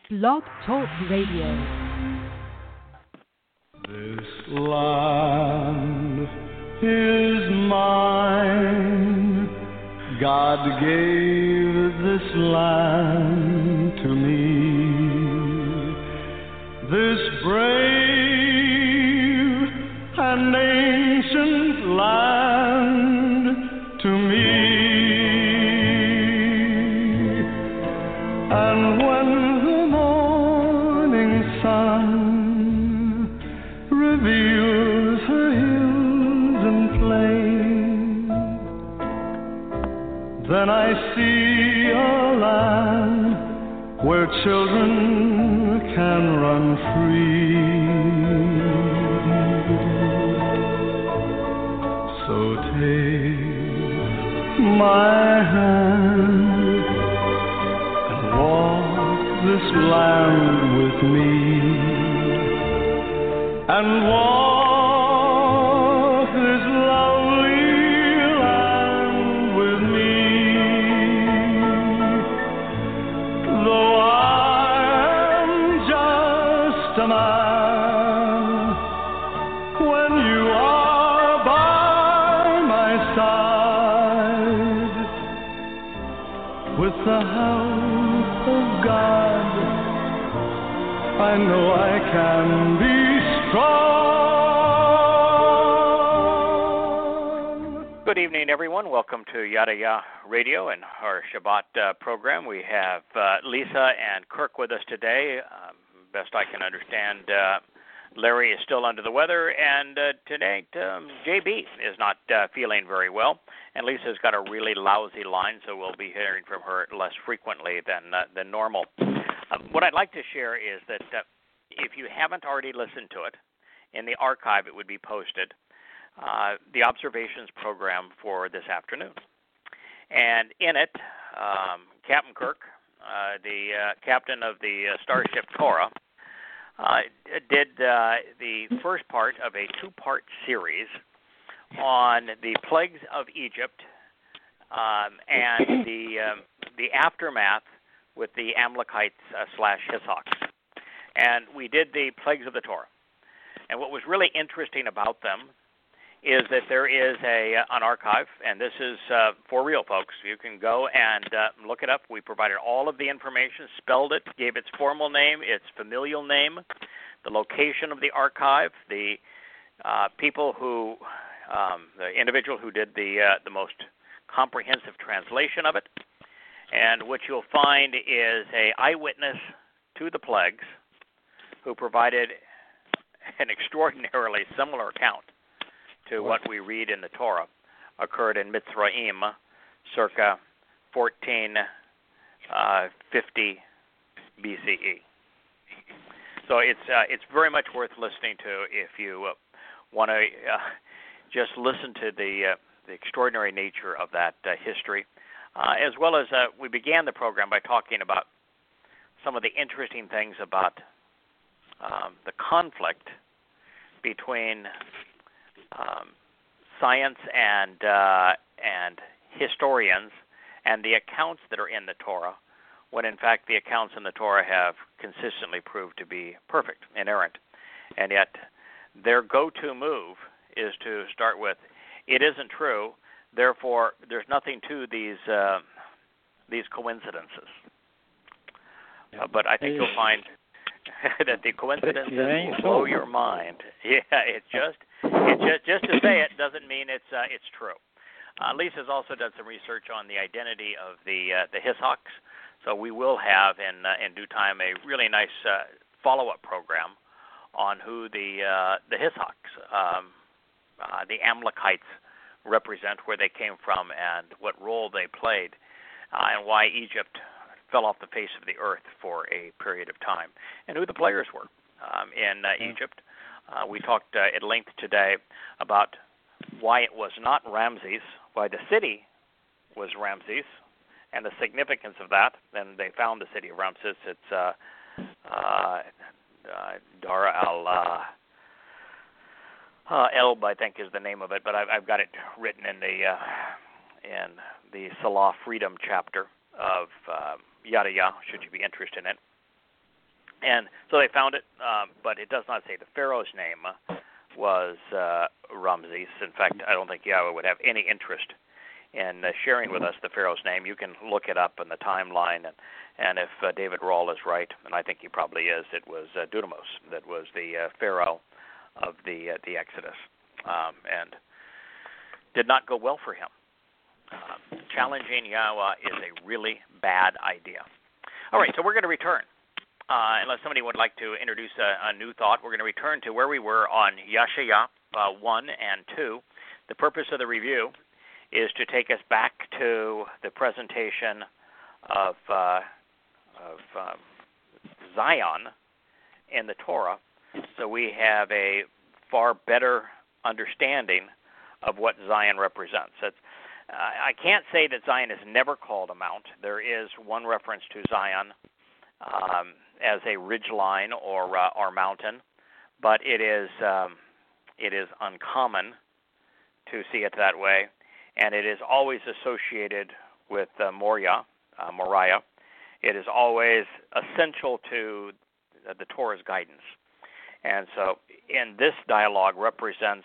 Blog Talk Radio. This land is mine. God gave this land to me. This brave and ancient land to me. And when the morning sun reveals her hills and plains, then I see a land where children can run free. So take my hand and walk this land with me, and walk this lovely land with me. Though I am just a man, when you are by my side, with the help of God, I know I can be strong. Good evening, everyone. Welcome to Yada Ya Radio and our Shabbat program. We have Lisa and Kirk with us today. Best I can understand, Larry is still under the weather, and today JB is not feeling very well, and Lisa's got a really lousy line, so we'll be hearing from her less frequently than normal. What I'd like to share is that if you haven't already listened to it, in the archive it would be posted, the observations program for this afternoon. And in it, Captain Kirk, the captain of the Starship Torah, did the first part of a two-part series on the plagues of Egypt and the aftermath with the Amalekites / Hyssox. And we did the plagues of the Torah. And what was really interesting about them is that there is an archive, and this is for real, folks. You can go and look it up. We provided all of the information, spelled it, gave its formal name, its familial name, the location of the archive, the people who, the individual who did the most comprehensive translation of it. And what you'll find is an eyewitness to the plagues who provided an extraordinarily similar account to what we read in the Torah, occurred in Mitzrayim, circa 1450 BCE. So it's very much worth listening to if you want to just listen to the extraordinary nature of that history, as well as we began the program by talking about some of the interesting things about the conflict between science and historians and the accounts that are in the Torah, when in fact the accounts in the Torah have consistently proved to be perfect, inerrant. And yet their go-to move is to start with, it isn't true, therefore there's nothing to these coincidences. But I think you'll find that the coincidences will blow your mind. Yeah, it's just to say it doesn't mean it's true. Lisa's also done some research on the identity of the Hyssox, so we will have in due time a really nice follow-up program on who the Hyssox, the Amalekites, represent, where they came from, and what role they played, and why Egypt fell off the face of the earth for a period of time, and who the players were in Egypt. We talked at length today about why it was not Ramses, why the city was Ramses, and the significance of that. And they found the city of Ramses. It's Dar al-Elb, I think, is the name of it, but I've got it written in the Salah Freedom chapter of Yada Ya, should you be interested in it. And so they found it, but it does not say the Pharaoh's name was Ramses. In fact, I don't think Yahweh would have any interest in sharing with us the Pharaoh's name. You can look it up in the timeline, and if David Rawl is right, and I think he probably is, it was Dudamos that was the Pharaoh of the Exodus, and did not go well for him. Challenging Yahweh is a really bad idea. All right, so we're going to return. Unless somebody would like to introduce a new thought, we're going to return to where we were on Yashaya 1 and 2. The purpose of the review is to take us back to the presentation of Zion in the Torah, so we have a far better understanding of what Zion represents. I can't say that Zion is never called a mount. There is one reference to Zion as a ridge line or mountain, but it is uncommon to see it that way, and it is always associated with Moriah. It is always essential to the Torah's guidance, and so in this dialogue represents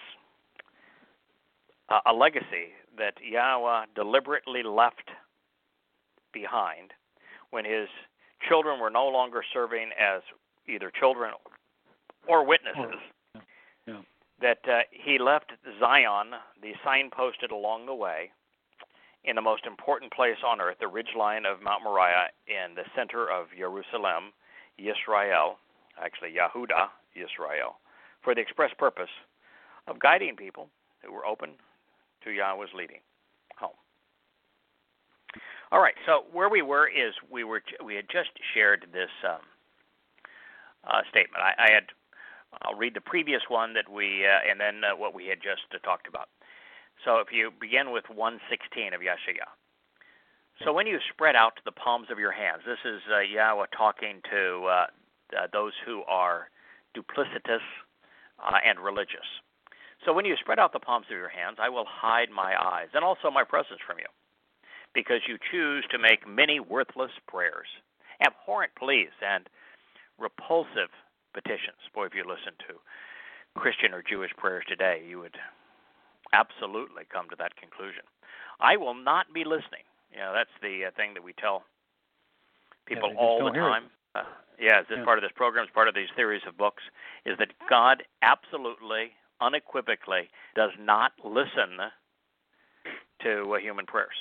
a legacy that Yahweh deliberately left behind when his children were no longer serving as either children or witnesses. That he left Zion, the signposted along the way, in the most important place on earth, the ridgeline of Mount Moriah in the center of Jerusalem, Yisrael, actually Yehuda, Yisrael, for the express purpose of guiding people who were open to Yahweh's leading home. All right, so where we were is we had just shared this statement. I'll read the previous one that we and then what we had just talked about. So if you begin with 1:16 of Yashaya. So when you spread out the palms of your hands, this is Yahweh talking to those who are duplicitous and religious. So when you spread out the palms of your hands, I will hide my eyes and also my presence from you, because you choose to make many worthless prayers, abhorrent pleas, and repulsive petitions. Boy, if you listen to Christian or Jewish prayers today, you would absolutely come to that conclusion. I will not be listening. That's the thing that we tell people all the time. Part of this program, is part of these series of books, is that God absolutely, unequivocally does not listen to human prayers.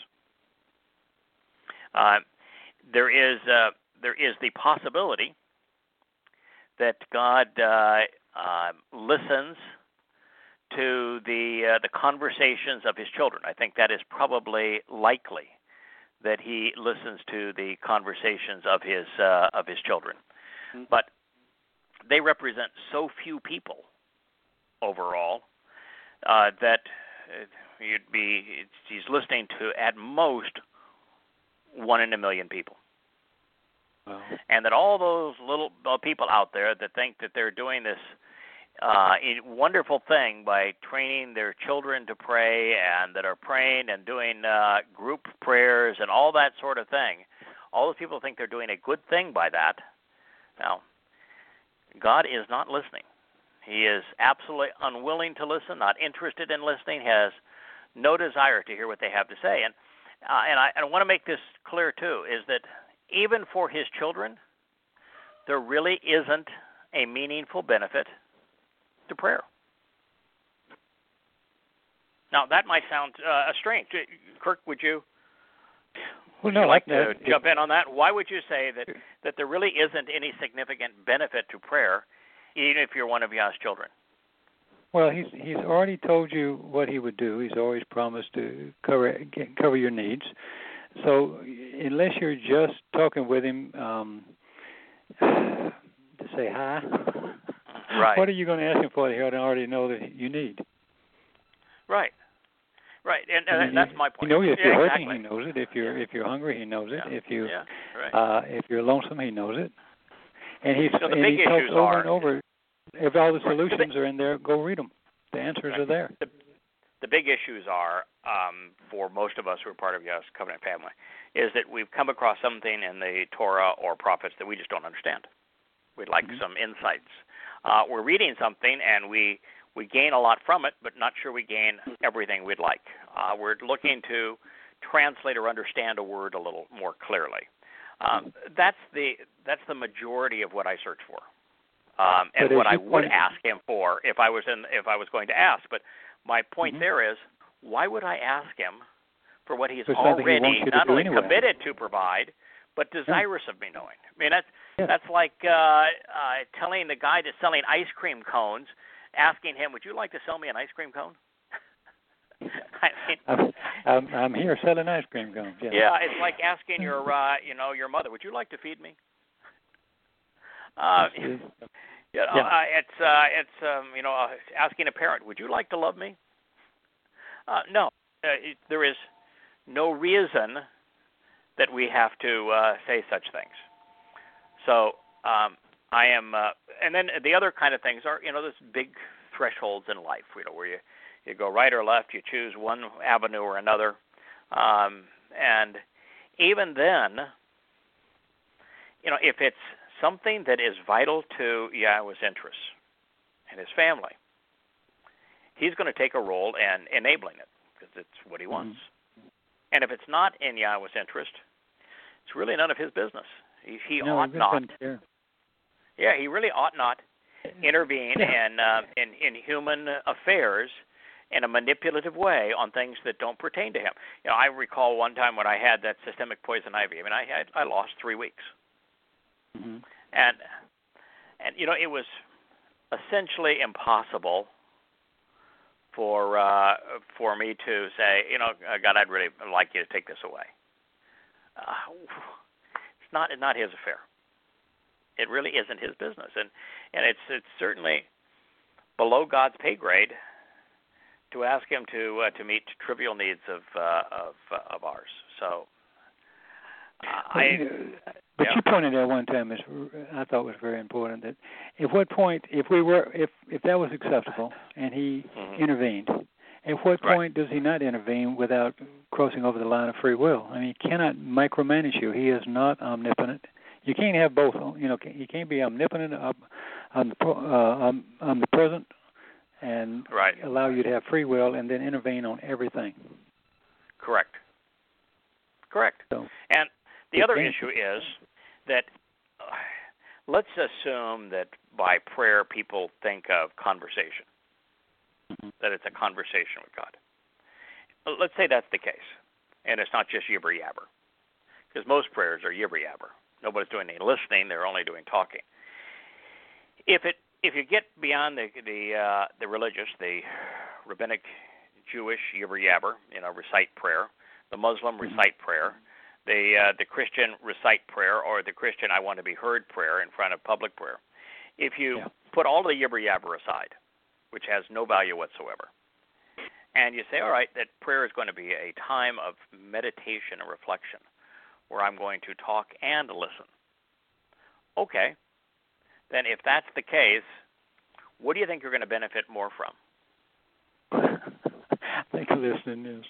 There is the possibility that God listens to the conversations of his children. I think that is probably likely, that he listens to the conversations of his children. Mm-hmm. But they represent so few people overall that he's listening to at most 1 in a million people. Wow. And that all those little people out there that think that they're doing this wonderful thing by training their children to pray, and that are praying and doing group prayers and all that sort of thing, all those people think they're doing a good thing by that. Now, God is not listening. He is absolutely unwilling to listen, not interested in listening, has no desire to hear what they have to say. And I want to make this clear, too, is that even for his children, there really isn't a meaningful benefit to prayer. Now, that might sound strange. Kirk, would you like to jump in on that? Why would you say that there really isn't any significant benefit to prayer, even if you're one of Yah's children? Well, he's already told you what he would do. He's always promised to cover your needs. So unless you're just talking with him to say hi, right. What are you going to ask him for that he already know that you need? Right. And that's my point. You know, if you're hurting, exactly. he knows it. If you're hungry, he knows it. Yeah. If you're lonesome, he knows it. And he talks issues over and over. If all the solutions are in there, go read them. The answers are there. The big issues are, for most of us who are part of Yah's covenant family, is that we've come across something in the Torah or prophets that we just don't understand. We'd like some insights. We're reading something and we gain a lot from it, but not sure we gain everything we'd like. We're looking to translate or understand a word a little more clearly. That's the majority of what I search for, and what I would ask him for if I was going to ask. But my point there is, why would I ask him for what he's already not only committed to provide, but desirous of me knowing? I mean, that's like telling the guy that's selling ice cream cones, asking him, "Would you like to sell me an ice cream cone?" I'm here selling ice cream cones. Yeah. Yeah, it's like asking your mother, "Would you like to feed me?" It's asking a parent, "Would you like to love me?" No, there is no reason that we have to say such things. So I am, and then the other kind of things are, there's big thresholds in life, where you go right or left, you choose one avenue or another, and even then, if it's something that is vital to Yahweh's interests and his family, he's going to take a role in enabling it because it's what he wants. And if it's not in Yahweh's interest, it's really none of his business. He ought not. Yeah, he really ought not intervene in human affairs in a manipulative way on things that don't pertain to him. I recall one time when I had that systemic poison ivy. I mean, I lost 3 weeks, and it was essentially impossible for me to say, God, I'd really like you to take this away. It's not his affair. It really isn't his business, and it's certainly below God's pay grade to ask him to meet trivial needs of ours. So, but you pointed out one time, I thought was very important, that at what point, if that was acceptable and he intervened, at what point does he not intervene without crossing over the line of free will? I mean, he cannot micromanage you. He is not omnipotent. You can't have both. You can't be omnipotent, omnipresent, and allow you to have free will and then intervene on everything. Correct. So, and the other issue is that let's assume that by prayer people think of conversation, that it's a conversation with God. Let's say that's the case, and it's not just yibber yabber, because most prayers are yibber yabber. Nobody's doing any listening; they're only doing talking. If you get beyond the religious, the rabbinic, Jewish yibber yabber, recite prayer, the Muslim recite prayer, the Christian recite prayer, or the Christian I want to be heard prayer in front of public prayer. If you put all the yibber yabber aside, which has no value whatsoever, and you say, all right, that prayer is going to be a time of meditation and reflection, where I'm going to talk and listen. Okay, then if that's the case, what do you think you're going to benefit more from? I think listening is.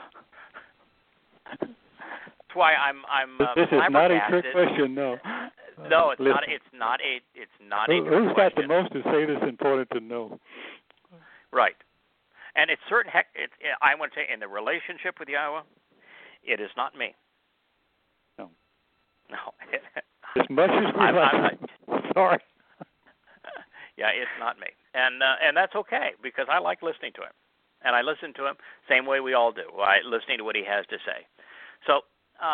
That's why I'm. This is not a trick question, no. No, it's not. It's not a trick question. Who's got the most to say that's important to know? Right, and it's certain. I want to say, in the relationship with Yahweh, it is not me. No. As much as we like. Sorry. Yeah, it's not me, and that's okay because I like listening to him, and I listen to him same way we all do. Listening to what he has to say. So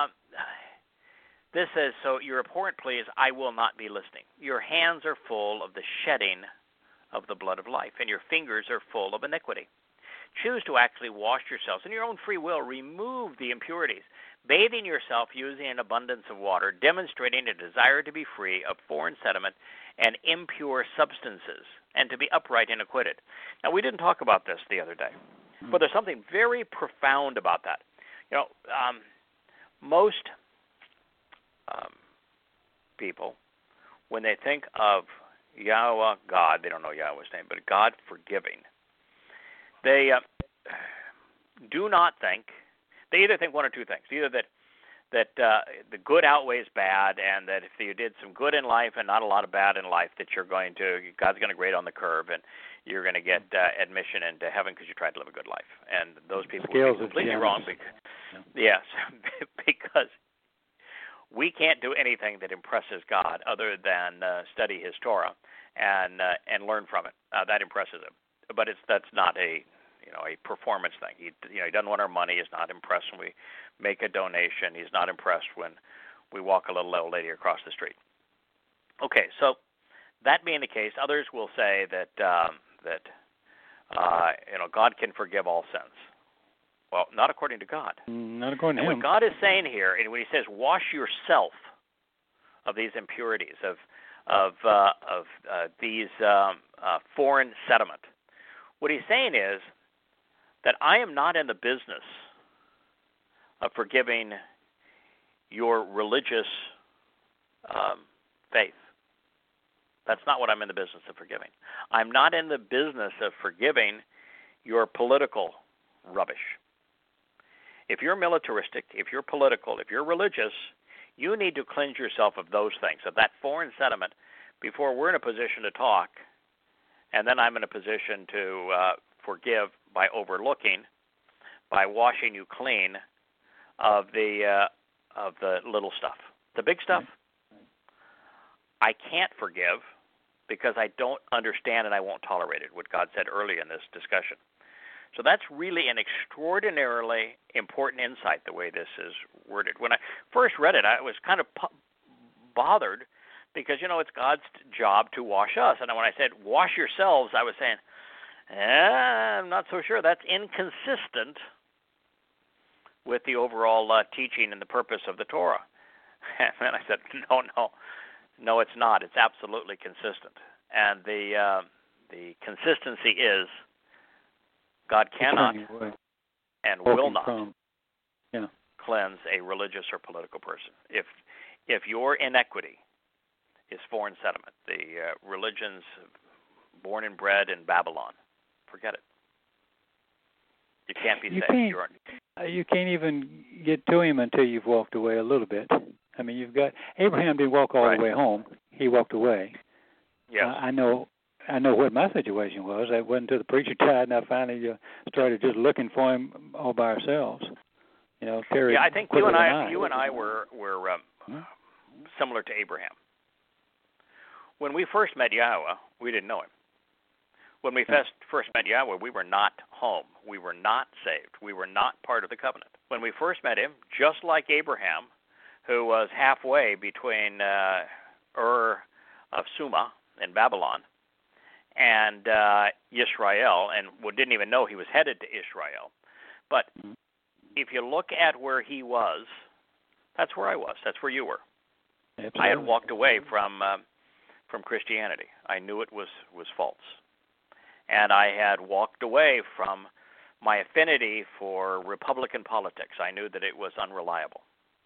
this says, so your abhorrent plea is, I will not be listening. Your hands are full of the shedding of the blood of life, and your fingers are full of iniquity. Choose to actually wash yourselves in your own free will. Remove the impurities, bathing yourself using an abundance of water, demonstrating a desire to be free of foreign sediment and impure substances, and to be upright and acquitted. Now, we didn't talk about this the other day, but there's something very profound about that. Most people, when they think of Yahweh, God, they don't know Yahweh's name, but God forgiving, they do not think, they either think one or two things, either that the good outweighs bad, and that if you did some good in life and not a lot of bad in life, that God's going to grade on the curve, and you're going to get admission into heaven because you tried to live a good life. And those people would be completely wrong. Yes, because we can't do anything that impresses God other than study His Torah and learn from it. That impresses Him, but that's not a performance thing. He doesn't want our money. He's not impressed when we make a donation. He's not impressed when we walk a little old lady across the street. Okay, so that being the case, others will say that God can forgive all sins. Well, not according to God. Not according to Him. What God is saying here, and when He says, "Wash yourself of these impurities, of these foreign sediment," what He's saying is that I am not in the business of forgiving your religious faith. That's not what I'm in the business of forgiving. I'm not in the business of forgiving your political rubbish. If you're militaristic, if you're political, if you're religious, you need to cleanse yourself of those things, of that foreign sediment, before we're in a position to talk, and then I'm in a position to forgive by overlooking, by washing you clean of the little stuff. The big stuff, I can't forgive because I don't understand and I won't tolerate it, what God said early in this discussion. So that's really an extraordinarily important insight, the way this is worded. When I first read it, I was kind of bothered because, it's God's job to wash us. And when I said, wash yourselves, I was saying, I'm not so sure. That's inconsistent with the overall teaching and the purpose of the Torah. And I said, no, it's not. It's absolutely consistent. And the consistency is God cannot and will not cleanse a religious or political person. If your inequity is foreign sediment, the religions born and bred in Babylon, forget it. You can't be saved. You can't even get to Him until you've walked away a little bit. I mean, you've got Abraham didn't walk all the way home. He walked away. Yes. I know what my situation was. I wasn't until the preacher died, and I finally started just looking for Him all by ourselves. Terry. I think you and I were similar to Abraham. When we first met Yahweh, we didn't know Him. When we first met Yahweh, we were not home. We were not saved. We were not part of the covenant. When we first met Him, just like Abraham, who was halfway between Ur of Sumah in Babylon and Israel, and didn't even know he was headed to Israel. But if you look at where he was, that's where I was. That's where you were. Absolutely. I had walked away from Christianity. I knew it was false. And I had walked away from my affinity for Republican politics. I knew that it was unreliable.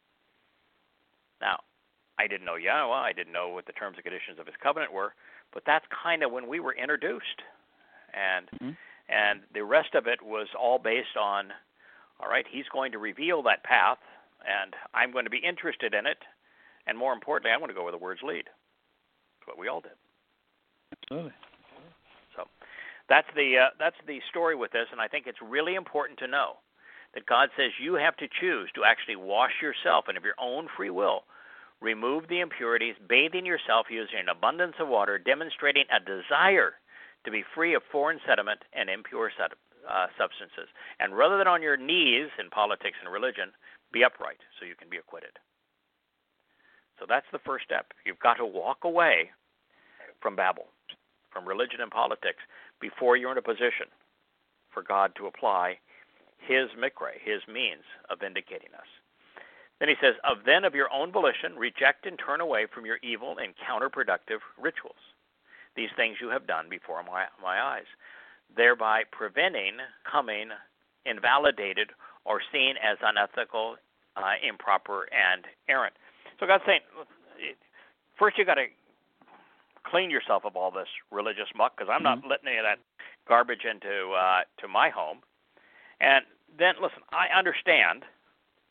Now, I didn't know Yahweh. I didn't know what the terms and conditions of His covenant were, but that's kind of when we were introduced. And the rest of it was all based on, all right, He's going to reveal that path, and I'm going to be interested in it, and more importantly, I'm going to go where the words lead. That's what we all did. Absolutely. So that's the story with this, and I think it's really important to know that God says you have to choose to actually wash yourself, and of your own free will, remove the impurities, bathing yourself using an abundance of water, demonstrating a desire to be free of foreign sediment and impure substances. And rather than on your knees in politics and religion, be upright so you can be acquitted. So that's the first step. You've got to walk away from Babel, from religion and politics, before you're in a position for God to apply His mikre, His means of vindicating us. Then He says, of your own volition, reject and turn away from your evil and counterproductive rituals. These things you have done before my eyes, thereby preventing coming invalidated or seen as unethical, improper, and errant. So God's saying, first you got to clean yourself of all this religious muck, because I'm not letting any of that garbage into to my home. And then, listen, I understand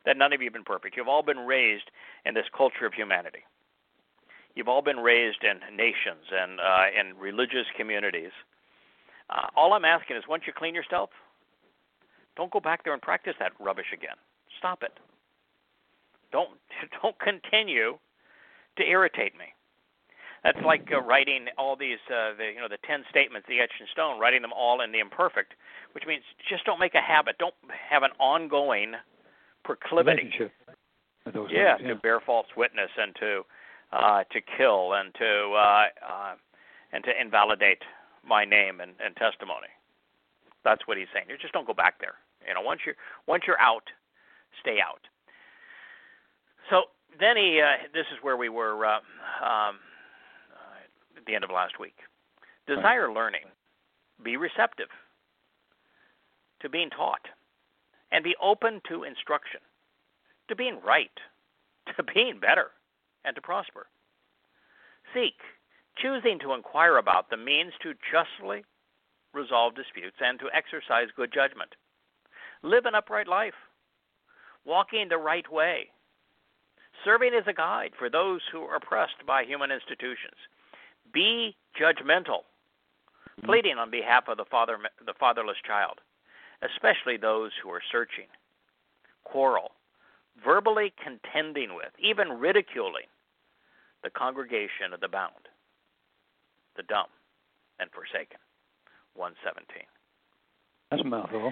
that none of you have been perfect. You've all been raised in this culture of humanity. You've all been raised in nations and in religious communities. All I'm asking is once you clean yourself, don't go back there and practice that rubbish again. Stop it. Don't continue to irritate me. That's like writing all these, the 10 statements, the etched in stone, writing them all in the imperfect, which means just don't make a habit. Don't have an ongoing proclivity. With those yeah, things, to bear false witness and to kill and to invalidate my name and testimony. That's what he's saying. You just don't go back there. Once you're out, stay out. So then this is where we were at the end of last week. Desire learning. Be receptive to being taught, and be open to instruction, to being right, to being better, and to prosper. Seek, choosing to inquire about the means to justly resolve disputes and to exercise good judgment. Live an upright life, walking the right way, serving as a guide for those who are oppressed by human institutions. Be judgmental, pleading on behalf of the fatherless child, especially those who are searching. Quarrel, verbally contending with, even ridiculing the congregation of the bound, the dumb, and forsaken. 117. That's a mouthful.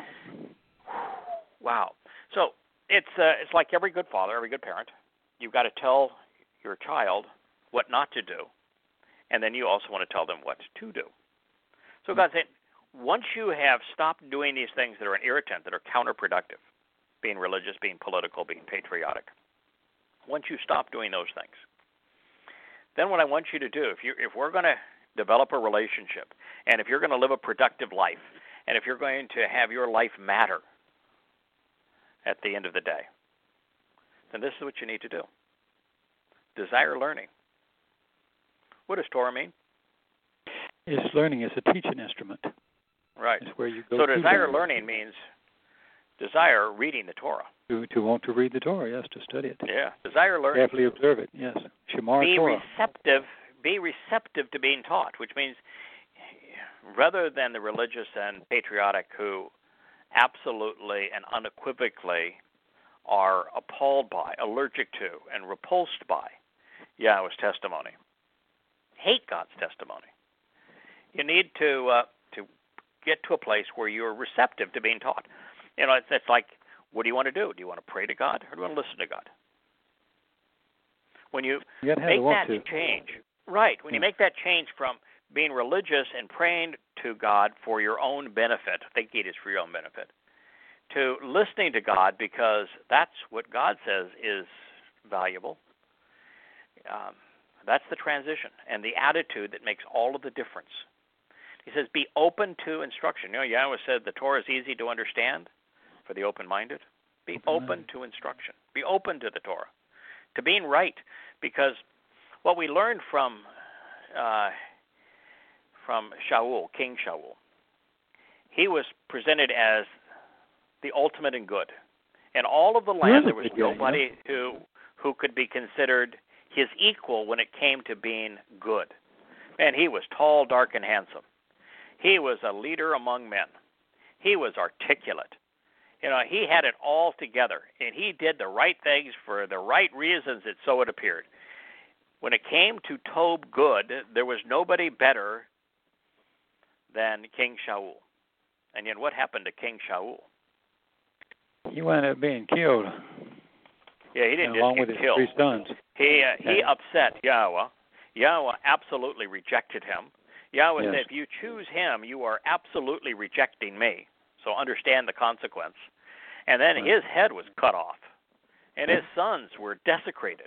Wow. So it's like every good father, every good parent. You've got to tell your child what not to do, and then you also want to tell them what to do. So God said, once you have stopped doing these things that are an irritant, that are counterproductive, being religious, being political, being patriotic, once you stop doing those things, then what I want you to do, if we're going to develop a relationship, and if you're going to live a productive life, and if you're going to have your life matter at the end of the day, then this is what you need to do. Desire learning. What does Torah mean? It's learning is a teaching instrument. Right. It's where you go so to desire learning means desire reading the Torah. To want to read the Torah, yes, to study it. Yeah. Desire learning. Carefully observe it, yes. Shemar Torah. Be receptive to being taught, which means rather than the religious and patriotic who absolutely and unequivocally are appalled by, allergic to, and repulsed by Yahweh's testimony, hate God's testimony. You need to get to a place where you're receptive to being taught. It's like, what do you want to do? Do you want to pray to God, or do you want to listen to God? When you make that change, right? When you make that change from being religious and praying to God for your own benefit, thinking it is for your own benefit, to listening to God because that's what God says is valuable, that's the transition and the attitude that makes all of the difference. He says, be open to instruction. Yahweh said the Torah is easy to understand for the open-minded. Be open to instruction. Be open to the Torah, to being right, because what we learned from Shaul, King Shaul, he was presented as the ultimate in good. In all of the land, there was nobody who could be considered his equal when it came to being good. And he was tall, dark, and handsome. He was a leader among men. He was articulate. He had it all together, and he did the right things for the right reasons, and so it appeared. When it came to Tob good, there was nobody better than King Shaul. And yet what happened to King Shaul? He wound up being killed. Yeah, he didn't along just with get his killed. 3 sons. He upset Yahweh. Yahweh absolutely rejected him. Yahweh said, if you choose him, you are absolutely rejecting me. So understand the consequence. And then his head was cut off, and his sons were desecrated.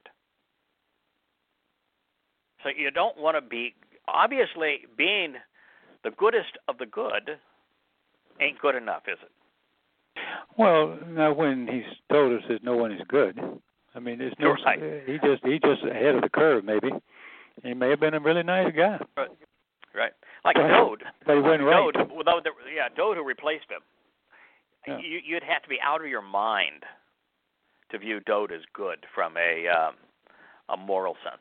So you don't want to be, obviously, being the goodest of the good ain't good enough, is it? Well, now when he's told us that no one is good, I mean, there's no. Right. He just ahead of the curve, maybe. He may have been a really nice guy. Right. Like Dode. But he wasn't right. Dode who replaced him. Yeah. You'd have to be out of your mind to view Dode as good from a moral sense.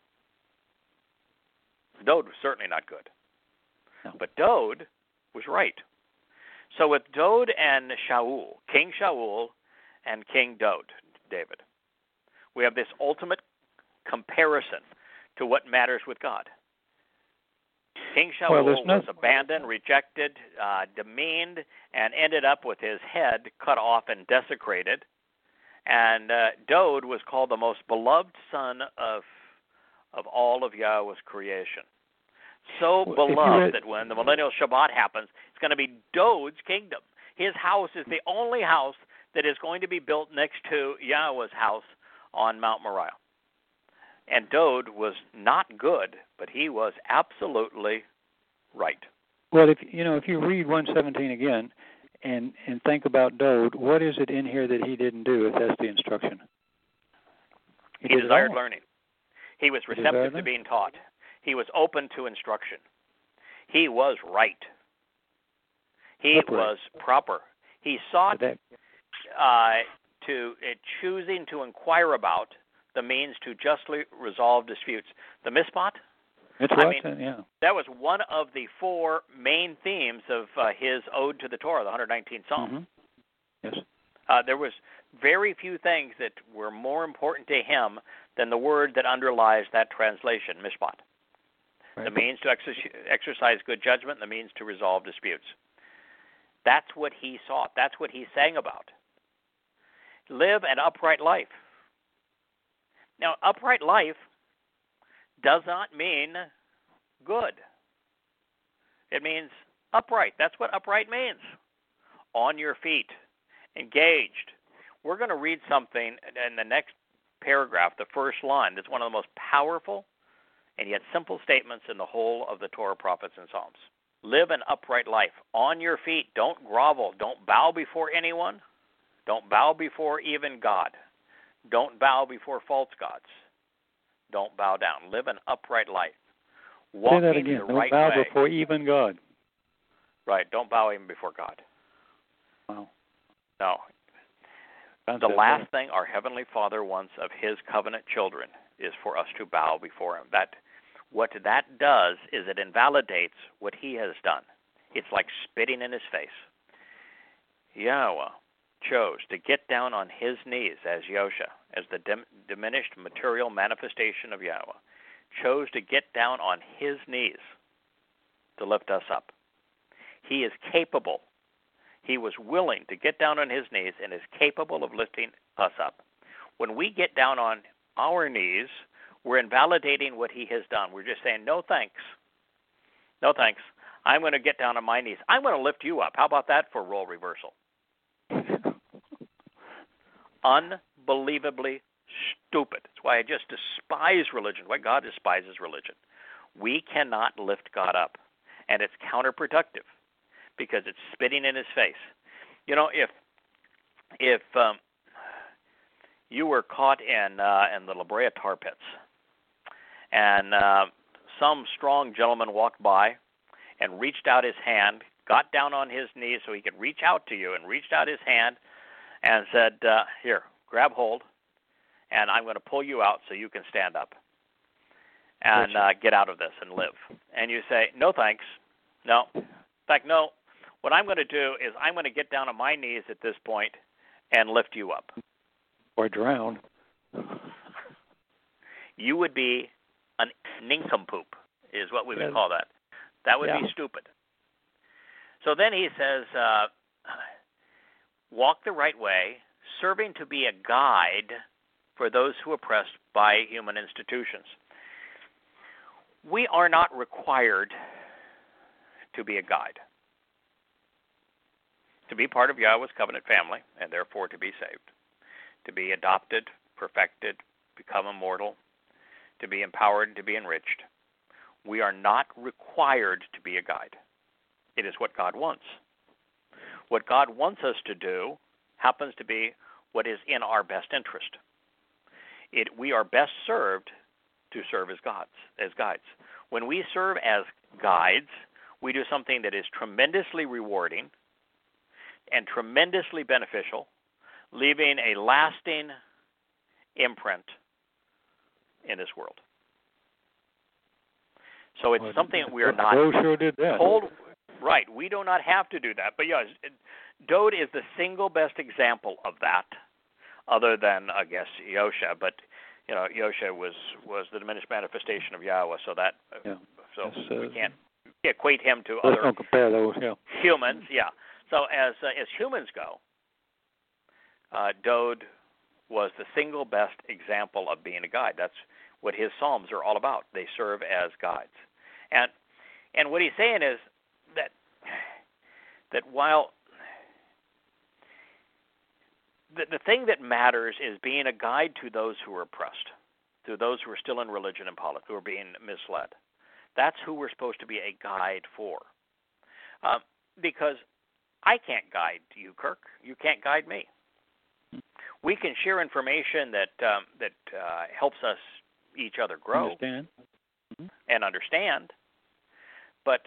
Dode was certainly not good. No. But Dode was right. So with Dode and Shaul, King Shaul and King Dode, David, we have this ultimate comparison to what matters with God. King Shaul was abandoned, rejected, demeaned, and ended up with his head cut off and desecrated. And Dode was called the most beloved son of all of Yahweh's creation. So beloved that when the millennial Shabbat happens, it's going to be Dode's kingdom. His house is the only house that is going to be built next to Yahweh's house on Mount Moriah. And Dode was not good, but he was absolutely right. Well, if you read 117 again and think about Dode, what is it in here that he didn't do if that's the instruction? He desired learning. He was receptive to being taught. He was open to instruction. He was right. He was proper. He sought choosing to inquire about the means to justly resolve disputes. The Mishpat? That was one of the four main themes of his Ode to the Torah, the 119th Psalm. Mm-hmm. Yes. There was very few things that were more important to him than the word that underlies that translation, Mishpat. Right. The means to exercise good judgment, and the means to resolve disputes. That's what he sought. That's what he sang about. Live an upright life. Now, upright life does not mean good. It means upright. That's what upright means. On your feet, engaged. We're going to read something in the next paragraph, the first line, that's one of the most powerful and yet simple statements in the whole of the Torah, prophets, and Psalms. Live an upright life. On your feet. Don't grovel. Don't bow before anyone. Don't bow before even God. Don't bow before false gods. Don't bow down. Live an upright life. Walking Say that again. the right Don't bow way. before even God. Right. Don't bow even before God. Wow. No. The last thing our Heavenly Father wants of His covenant children is for us to bow before Him. What that does is it invalidates what He has done. It's like spitting in His face. Yahweh chose to get down on His knees as Yosha, as the diminished material manifestation of Yahweh, chose to get down on His knees to lift us up. He is capable. He was willing to get down on His knees and is capable of lifting us up. When we get down on our knees, we're invalidating what He has done. We're just saying, no thanks. No thanks. I'm going to get down on my knees. I'm going to lift you up. How about that for role reversal? Unbelievably stupid. That's why I just despise religion, why God despises religion. We cannot lift God up, and it's counterproductive because it's spitting in His face. You know, if you were caught in the La Brea tar pits, and some strong gentleman walked by and reached out his hand, got down on his knees so he could reach out to you, and reached out his hand and said, here, grab hold, and I'm going to pull you out so you can stand up and get out of this and live. And you say, no thanks. No. In fact, no. What I'm going to do is I'm going to get down on my knees at this point and lift you up. Or drown. You would be a nincompoop, is what we would call that. That would be stupid. So then he says, walk the right way, serving to be a guide for those who are oppressed by human institutions. We are not required to be a guide. To be part of Yahweh's covenant family, and therefore to be saved. To be adopted, perfected, become immortal, to be empowered, and to be enriched. We are not required to be a guide. It is what God wants. What God wants us to do happens to be what is in our best interest. We are best served to serve as guides. When we serve as guides, we do something that is tremendously rewarding and tremendously beneficial, leaving a lasting imprint in this world. So it's something that we are not sure did that. told. Right, we do not have to do that. But yes, Dode is the single best example of that, other than, I guess, Yosha. But Yosha was the diminished manifestation of Yahweh, so that we can't equate him to other don't compare those, humans. Yeah. So as humans go, Dode was the single best example of being a guide. That's what his psalms are all about. They serve as guides, and what he's saying is that while the thing that matters is being a guide to those who are oppressed, to those who are still in religion and politics, who are being misled. That's who we're supposed to be a guide for. Because I can't guide you, Kirk. You can't guide me. We can share information that helps us each other grow and understand, but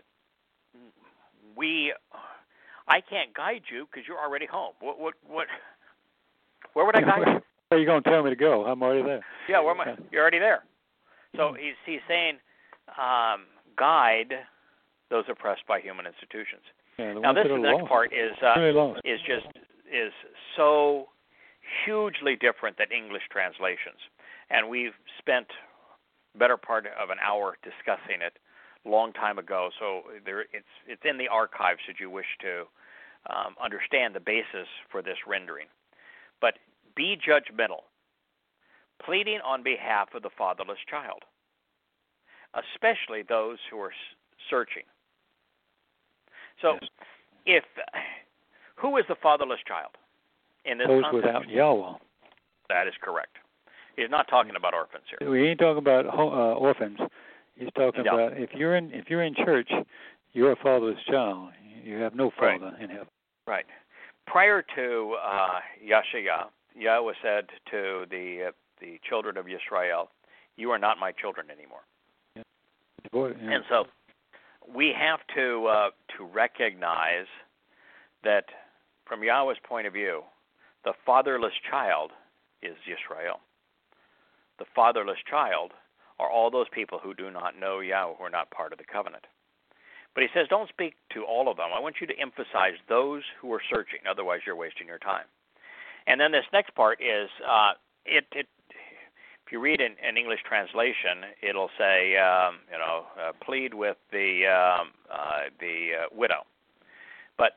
I can't guide you because you're already home. What? Where would I guide you? Where are you going to tell me to go? I'm already there. Yeah, where am I? You're already there. So he's saying, guide those oppressed by human institutions. Yeah, now this next part is so hugely different than English translations, and we've spent better part of an hour discussing it long time ago. So it's in the archives should you wish to understand the basis for this rendering. But be judgmental, pleading on behalf of the fatherless child, especially those who are searching. So, who is the fatherless child in this those context? without Yahweh. That is correct. He's not talking about orphans here. We ain't talking about orphans. He's talking about if you're in church, you're a fatherless child. You have no father in heaven. Right. Prior to Yeshua, Yahweh said to the children of Yisrael, "You are not my children anymore." And so we have to recognize that from Yahweh's point of view, the fatherless child is Yisrael. The fatherless child are all those people who do not know Yahweh, who are not part of the covenant. But he says, don't speak to all of them. I want you to emphasize those who are searching. Otherwise, you're wasting your time. And then this next part is, if you read an English translation, it'll say, plead with the widow. But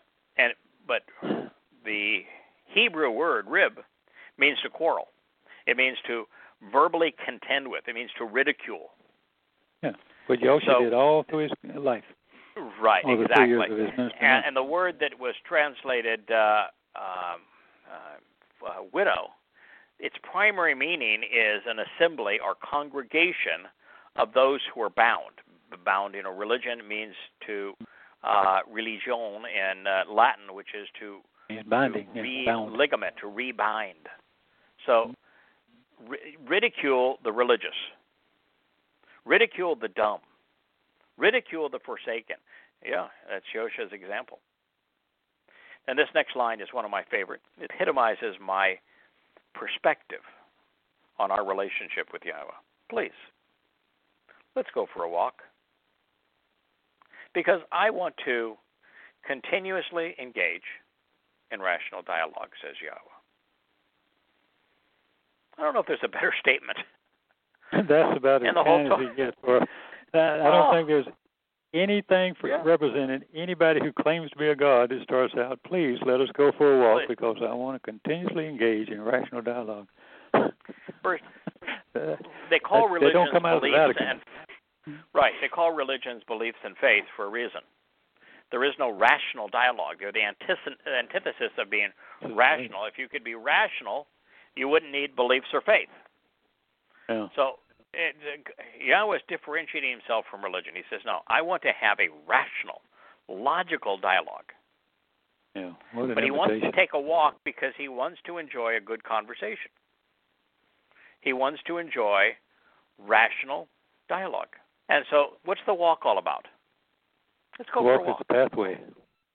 the Hebrew word rib means to quarrel. It means to verbally contend with. It means to ridicule. Yeah, but Yosha did all through his life. Right, all exactly. 3 years of his ministry. And the word that was translated widow, its primary meaning is an assembly or congregation of those who are bound. Bound, religion means to religion in Latin, which is to binding, ligament, to rebind. So ridicule the religious, ridicule the dumb, ridicule the forsaken. Yeah, that's Yosha's example. And this next line is one of my favorite. It epitomizes my perspective on our relationship with Yahweh. Please, let's go for a walk. Because I want to continuously engage in rational dialogue, says Yahweh. I don't know if there's a better statement. That's about as kind as it gets. I don't think there's anything representing anybody who claims to be a god that starts out, please let us go for a walk because I want to continuously engage in rational dialogue. First, they call religions beliefs they call religions beliefs and faith for a reason. There is no rational dialogue. They're the antithesis of being rational. If you could be rational, you wouldn't need beliefs or faith. Yeah. So Yahweh is differentiating himself from religion. He says, no, I want to have a rational, logical dialogue. Yeah. But he wants to take a walk because he wants to enjoy a good conversation. He wants to enjoy rational dialogue. And so what's the walk all about? Let's go for a walk. Walk is the pathway.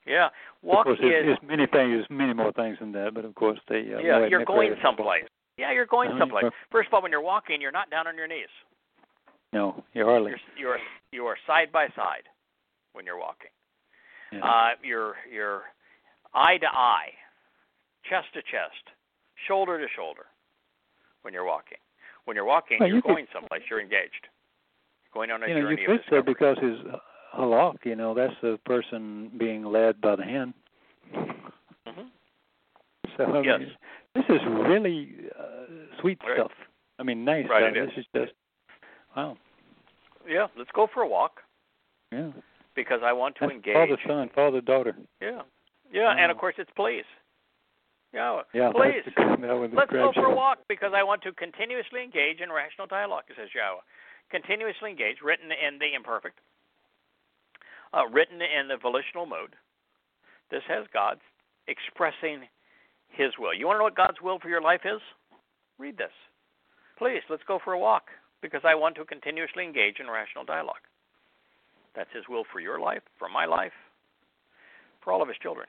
Yeah. Of Walk course, is it's many things. There's many more things than that, but of course they. you're going someplace. Yeah, you're going someplace. First of all, when you're walking, you're not down on your knees. No, you're hardly. You are side by side when you're walking. Yeah. You're eye to eye, chest to chest, shoulder to shoulder when you're walking. When you're walking, well, you're going someplace. You're engaged. Going on a journey you of could say discovery. because his halak, that's the person being led by the hand. Mm-hmm. So I Yes. mean, this is really sweet Right. stuff. I mean, nice Right, stuff. it This is just wow. Yeah, let's go for a walk Yeah. because I want to That's engage. father, son, father, daughter. Yeah, and of course it's please. Yeah, please. Let's go for a walk because I want to continuously engage in rational dialogue, says Yahweh. Continuously engage, written in the imperfect, written in the volitional mode. This has God expressing His will. You want to know what God's will for your life is? Read this. Please, let's go for a walk because I want to continuously engage in rational dialogue. That's His will for your life, for my life, for all of His children.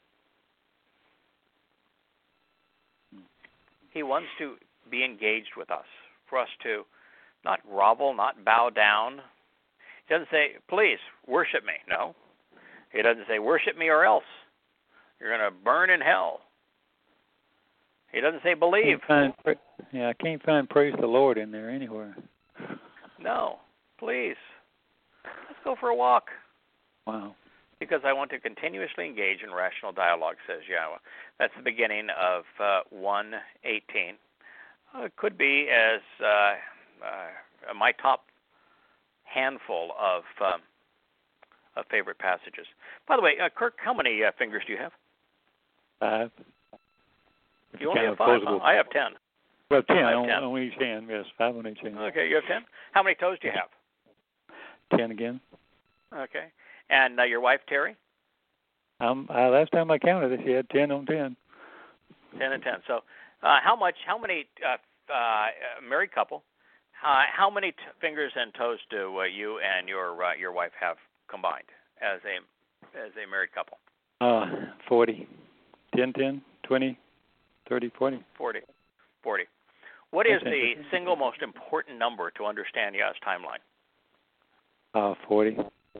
He wants to be engaged with us, for us to not grovel, not bow down. He doesn't say, please, worship me. No. He doesn't say, worship me or else. You're going to burn in hell. He doesn't say, believe. I can't find praise the Lord in there anywhere. No. Please. Let's go for a walk. Wow. Because I want to continuously engage in rational dialogue, says Yahweh. That's the beginning of 1:18. It could be as my top handful of favorite passages. By the way, Kirk, how many fingers do you have? 5. You only have 5. Huh? I have 10. Well, 10 on each hand. Yes, 5 on each hand. Okay, you have 10. How many toes do you have? 10 again. Okay. And your wife, Terry? Last time I counted, she had 10 on 10. 10 and 10. So, how many married couple? How many fingers and toes do you and your wife have combined as a married couple? 40. 10, 20, 30, 40. 40. What is the single most important number to understand Yah's timeline? 40.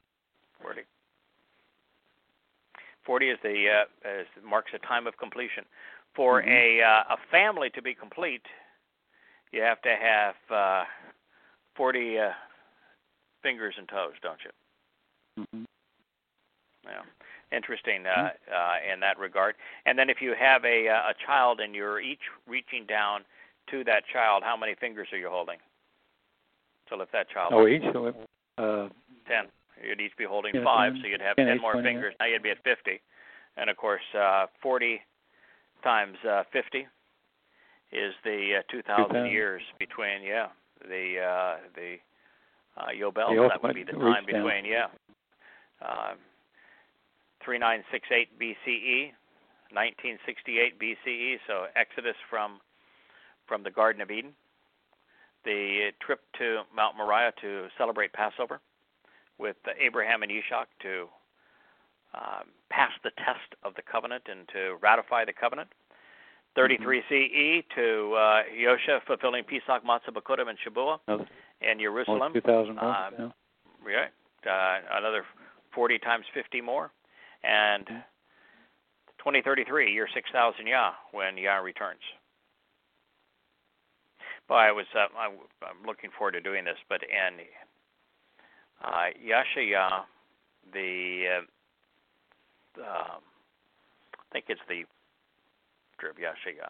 40 is marks a time of completion. For a family to be complete, you have to have 40 fingers and toes, don't you? Mm-hmm. Yeah, interesting in that regard. And then if you have a child and you're each reaching down to that child, how many fingers are you holding? So if that child. Oh, each. 10. You'd each be holding 5, so you'd have 10 more fingers. Now you'd be at 50. And, of course, 40 times 50 is the 2,000 years between, the Yobel. That would be the time between, 3968 BCE, 1968 BCE, so Exodus from the Garden of Eden. The trip to Mount Moriah to celebrate Passover with Abraham and Ishak to pass the test of the covenant and to ratify the covenant. 33 CE to Yosha fulfilling Pesach, Matzah, Bakurim, and Shabuah in Jerusalem. 2,000 another 40 times 50 more. And 2033, year 6,000 Yah, when Yah returns. Well, I'm looking forward to doing this, but in Yashaya, I think it's the of Yashaya.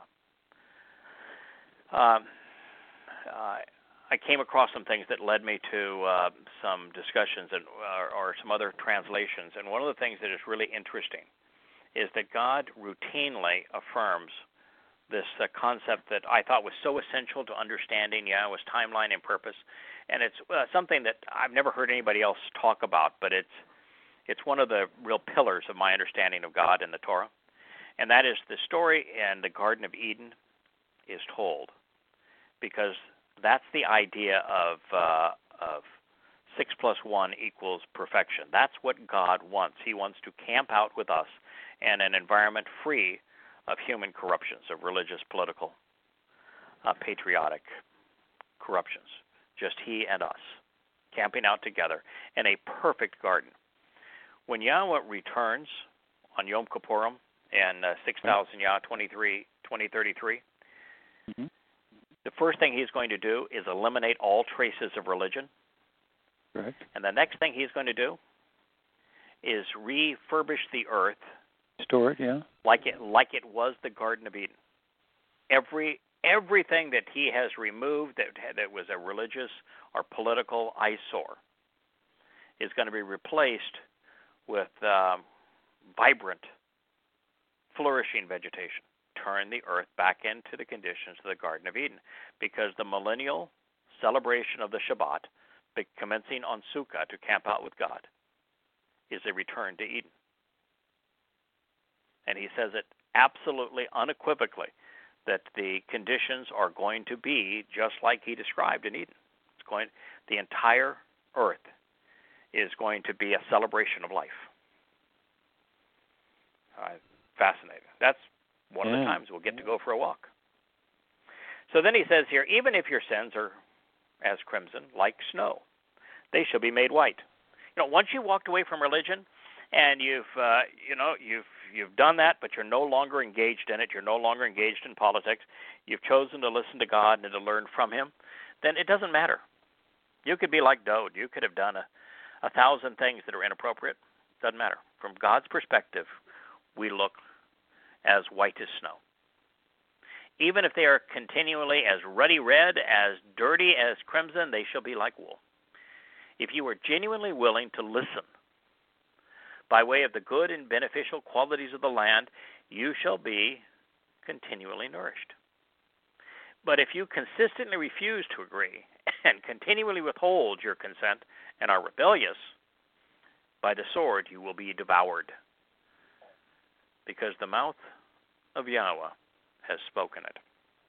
I came across some things that led me to some discussions or some other translations, and one of the things that is really interesting is that God routinely affirms this concept that I thought was so essential to understanding Yahweh's timeline and purpose, and it's something that I've never heard anybody else talk about, but it's one of the real pillars of my understanding of God in the Torah, and that is the story in the Garden of Eden is told because that's the idea of 6 + 1 = perfection. That's what God wants. He wants to camp out with us in an environment free of human corruptions, of religious, political, patriotic corruptions. Just he and us, camping out together in a perfect garden. When Yahweh returns on Yom Kippurim in 6000 Yah 2033, the first thing he's going to do is eliminate all traces of religion. Correct. And the next thing he's going to do is refurbish the earth, Store it, yeah. like it was the Garden of Eden. Everything that he has removed that was a religious or political eyesore is going to be replaced with vibrant, flourishing vegetation. Turn the earth back into the conditions of the Garden of Eden, because the millennial celebration of the Shabbat, commencing on Sukkah to camp out with God, is a return to Eden. And he says it absolutely unequivocally that the conditions are going to be just like he described in Eden. The entire earth is going to be a celebration of life. Fascinating. That's one of the times we'll get to go for a walk. So then he says here, even if your sins are as crimson, like snow, they shall be made white. Once you walked away from religion, and you've done that, but you're no longer engaged in it, you're no longer engaged in politics, you've chosen to listen to God and to learn from him, then it doesn't matter. You could be like Dode. You could have done 1,000 things that are inappropriate. Doesn't matter. From God's perspective, we look as white as snow. Even if they are continually as ruddy red, as dirty as crimson, they shall be like wool. If you are genuinely willing to listen by way of the good and beneficial qualities of the land, you shall be continually nourished. But if you consistently refuse to agree and continually withhold your consent and are rebellious, by the sword you will be devoured, because the mouth of Yahweh has spoken it.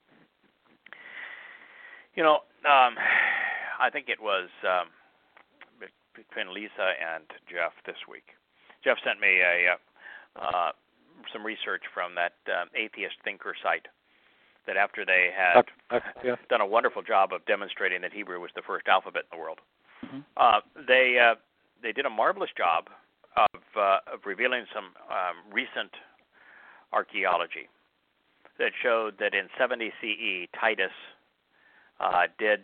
I think it was between Lisa and Jeff this week. Jeff sent me some research from that atheist thinker site, that after they had done a wonderful job of demonstrating that Hebrew was the first alphabet in the world, they did a marvelous job of revealing some recent archaeology that showed that in 70 CE, Titus did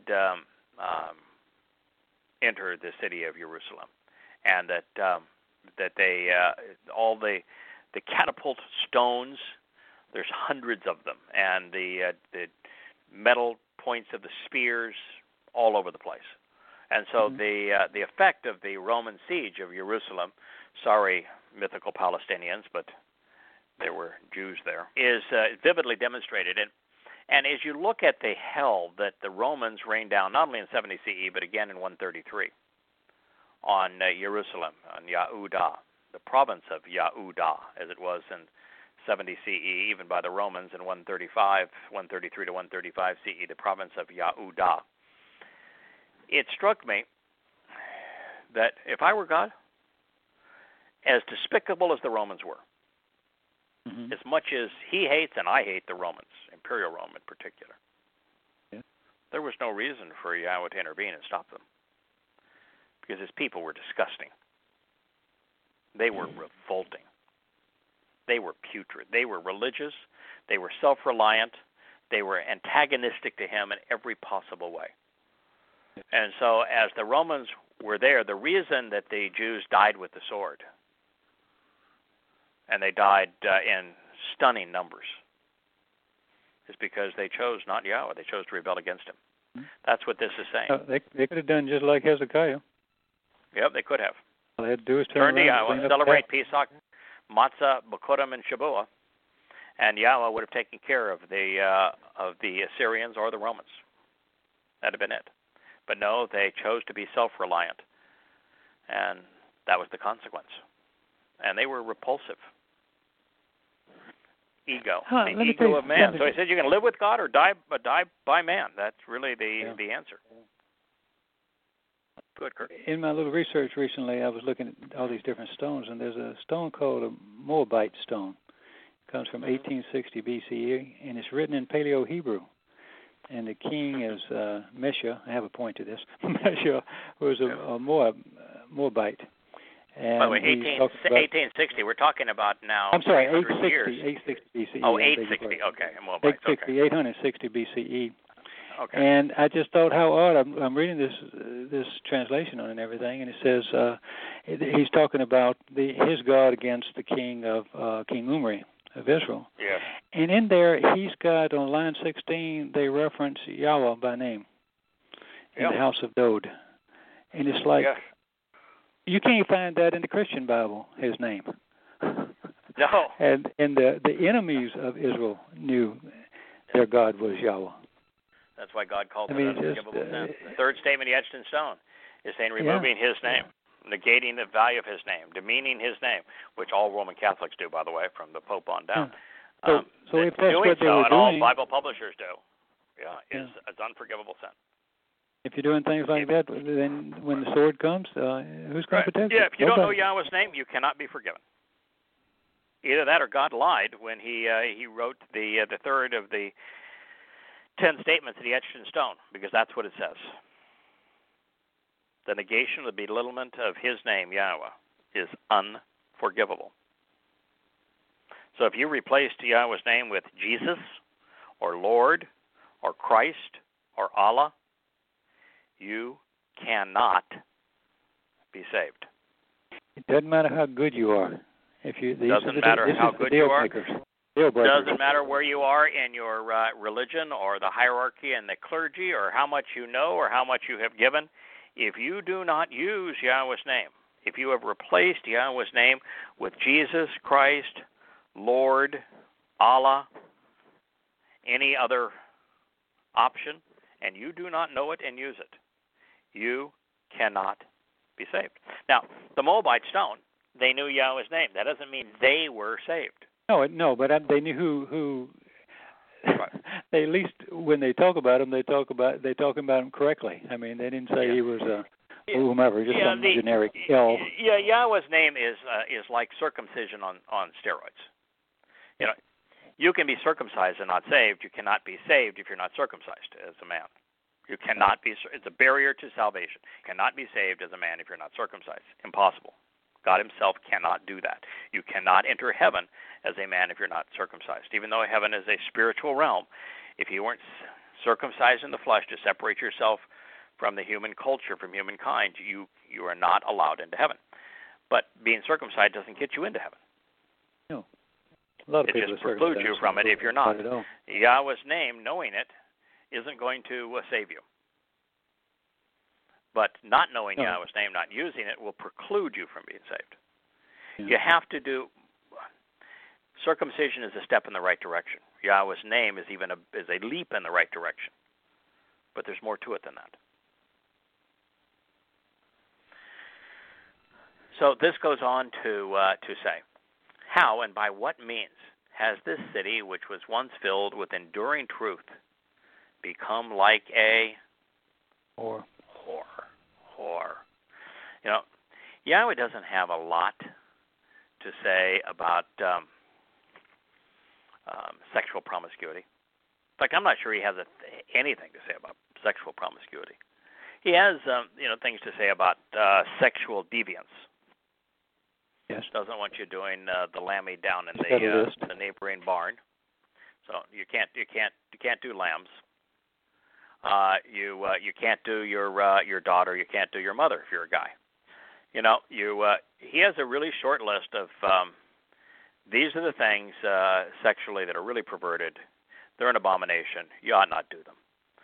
enter the city of Jerusalem, and that they all the catapult stones, there's hundreds of them, and the metal points of the spears all over the place. And so the effect of the Roman siege of Jerusalem, sorry, mythical Palestinians, but there were Jews there, is vividly demonstrated. And as you look at the hell that the Romans rained down, not only in 70 CE, but again in 133, on Jerusalem, on Yehudah, the province of Yehudah, as it was in 70 CE, even by the Romans in 133 to 135 CE, the province of Yehudah. It struck me that if I were God, as despicable as the Romans were, as much as he hates and I hate the Romans, Imperial Rome in particular, there was no reason for Yahweh to intervene and stop them, because his people were disgusting. They were revolting. They were putrid. They were religious. They were self-reliant. They were antagonistic to him in every possible way. And so as the Romans were there, the reason that the Jews died with the sword, and they died in stunning numbers, is because they chose not Yahweh. They chose to rebel against him. That's what this is saying. They could have done just like Hezekiah. Yep, they could have. All they had to do is turn to Yahweh, celebrate Pesach, Matzah, Bokurim, and Shabuah, and Yahweh would have taken care of the Assyrians or the Romans. That'd have been it. But no, they chose to be self-reliant, and that was the consequence. And they were repulsive. Ego, the ego of man. So he said, "You can live with God or die by man." That's really the answer. Good, Kirk. In my little research recently, I was looking at all these different stones, and there's a stone called a Moabite stone. It comes from 1860 BCE, and it's written in Paleo-Hebrew. And the king is Mesha. I have a point to this. Mesha was a Moabite. And by the way, 1860, we're talking about now. I'm sorry, 860 BCE. Oh, 860, okay. Moabites, 860 BCE. Okay. And I just thought how odd. I'm reading this translation on it and everything, and it says he's talking about his God against the king of King Omri of Israel. Yeah. And in there, he's got on line 16, they reference Yahweh by name in the house of Dod, and it's like you can't find that in the Christian Bible. His name. No. And the enemies of Israel knew their God was Yahweh. That's why God called it unforgivable sin. The third statement he etched in stone is saying removing his name, negating the value of his name, demeaning his name, which all Roman Catholics do, by the way, from the Pope on down. So if that's doing what they so, were and all doing, Bible publishers do, is it's unforgivable sin. If you're doing things like that, then when the sword comes, who's going to protect you? Yeah, if you don't know Yahweh's name, you cannot be forgiven. Either that or God lied when he wrote the third of the 10 statements that he etched in stone, because that's what it says. The negation, the belittlement of his name, Yahweh, is unforgivable. So if you replaced Yahweh's name with Jesus or Lord or Christ or Allah, you cannot be saved. It doesn't matter how good you are. Doesn't matter how good you are. Doesn't matter where you are in your religion or the hierarchy and the clergy or how much you know or how much you have given. If you do not use Yahweh's name, if you have replaced Yahweh's name with Jesus Christ, Lord, Allah, any other option, and you do not know it and use it, you cannot be saved. Now, the Moabite stone, they knew Yahweh's name. That doesn't mean they were saved. No, but they knew who. They at least when they talk about him, they talk about him correctly. I mean, they didn't say he was whomever, just some generic L. Yeah, Yahweh's name is like circumcision on steroids. You know, you can be circumcised and not saved. You cannot be saved if you're not circumcised as a man. You cannot be. It's a barrier to salvation. You cannot be saved as a man if you're not circumcised. Impossible. God himself cannot do that. You cannot enter heaven as a man if you're not circumcised. Even though heaven is a spiritual realm, if you weren't circumcised in the flesh to separate yourself from the human culture, from humankind, you are not allowed into heaven. But being circumcised doesn't get you into heaven. No. A lot of it people just precludes you from it if you're not. Yahweh's name, knowing it, isn't going to save you. But not knowing Yahweh's name, not using it, will preclude you from being saved. Yeah. You have to do circumcision is a step in the right direction. Yahweh's name is a leap in the right direction. But there's more to it than that. So this goes on to say, how and by what means has this city, which was once filled with enduring truth, become like a whore? You know, Yahweh doesn't have a lot to say about sexual promiscuity. In fact, I'm not sure he has anything to say about sexual promiscuity. He has, things to say about sexual deviance. Yes. Doesn't want you doing the lammy down in the neighboring barn. So you can't do lambs. You can't do your daughter. You can't do your mother if you're a guy. He has a really short list of these are the things sexually that are really perverted. They're an abomination. You ought not do them.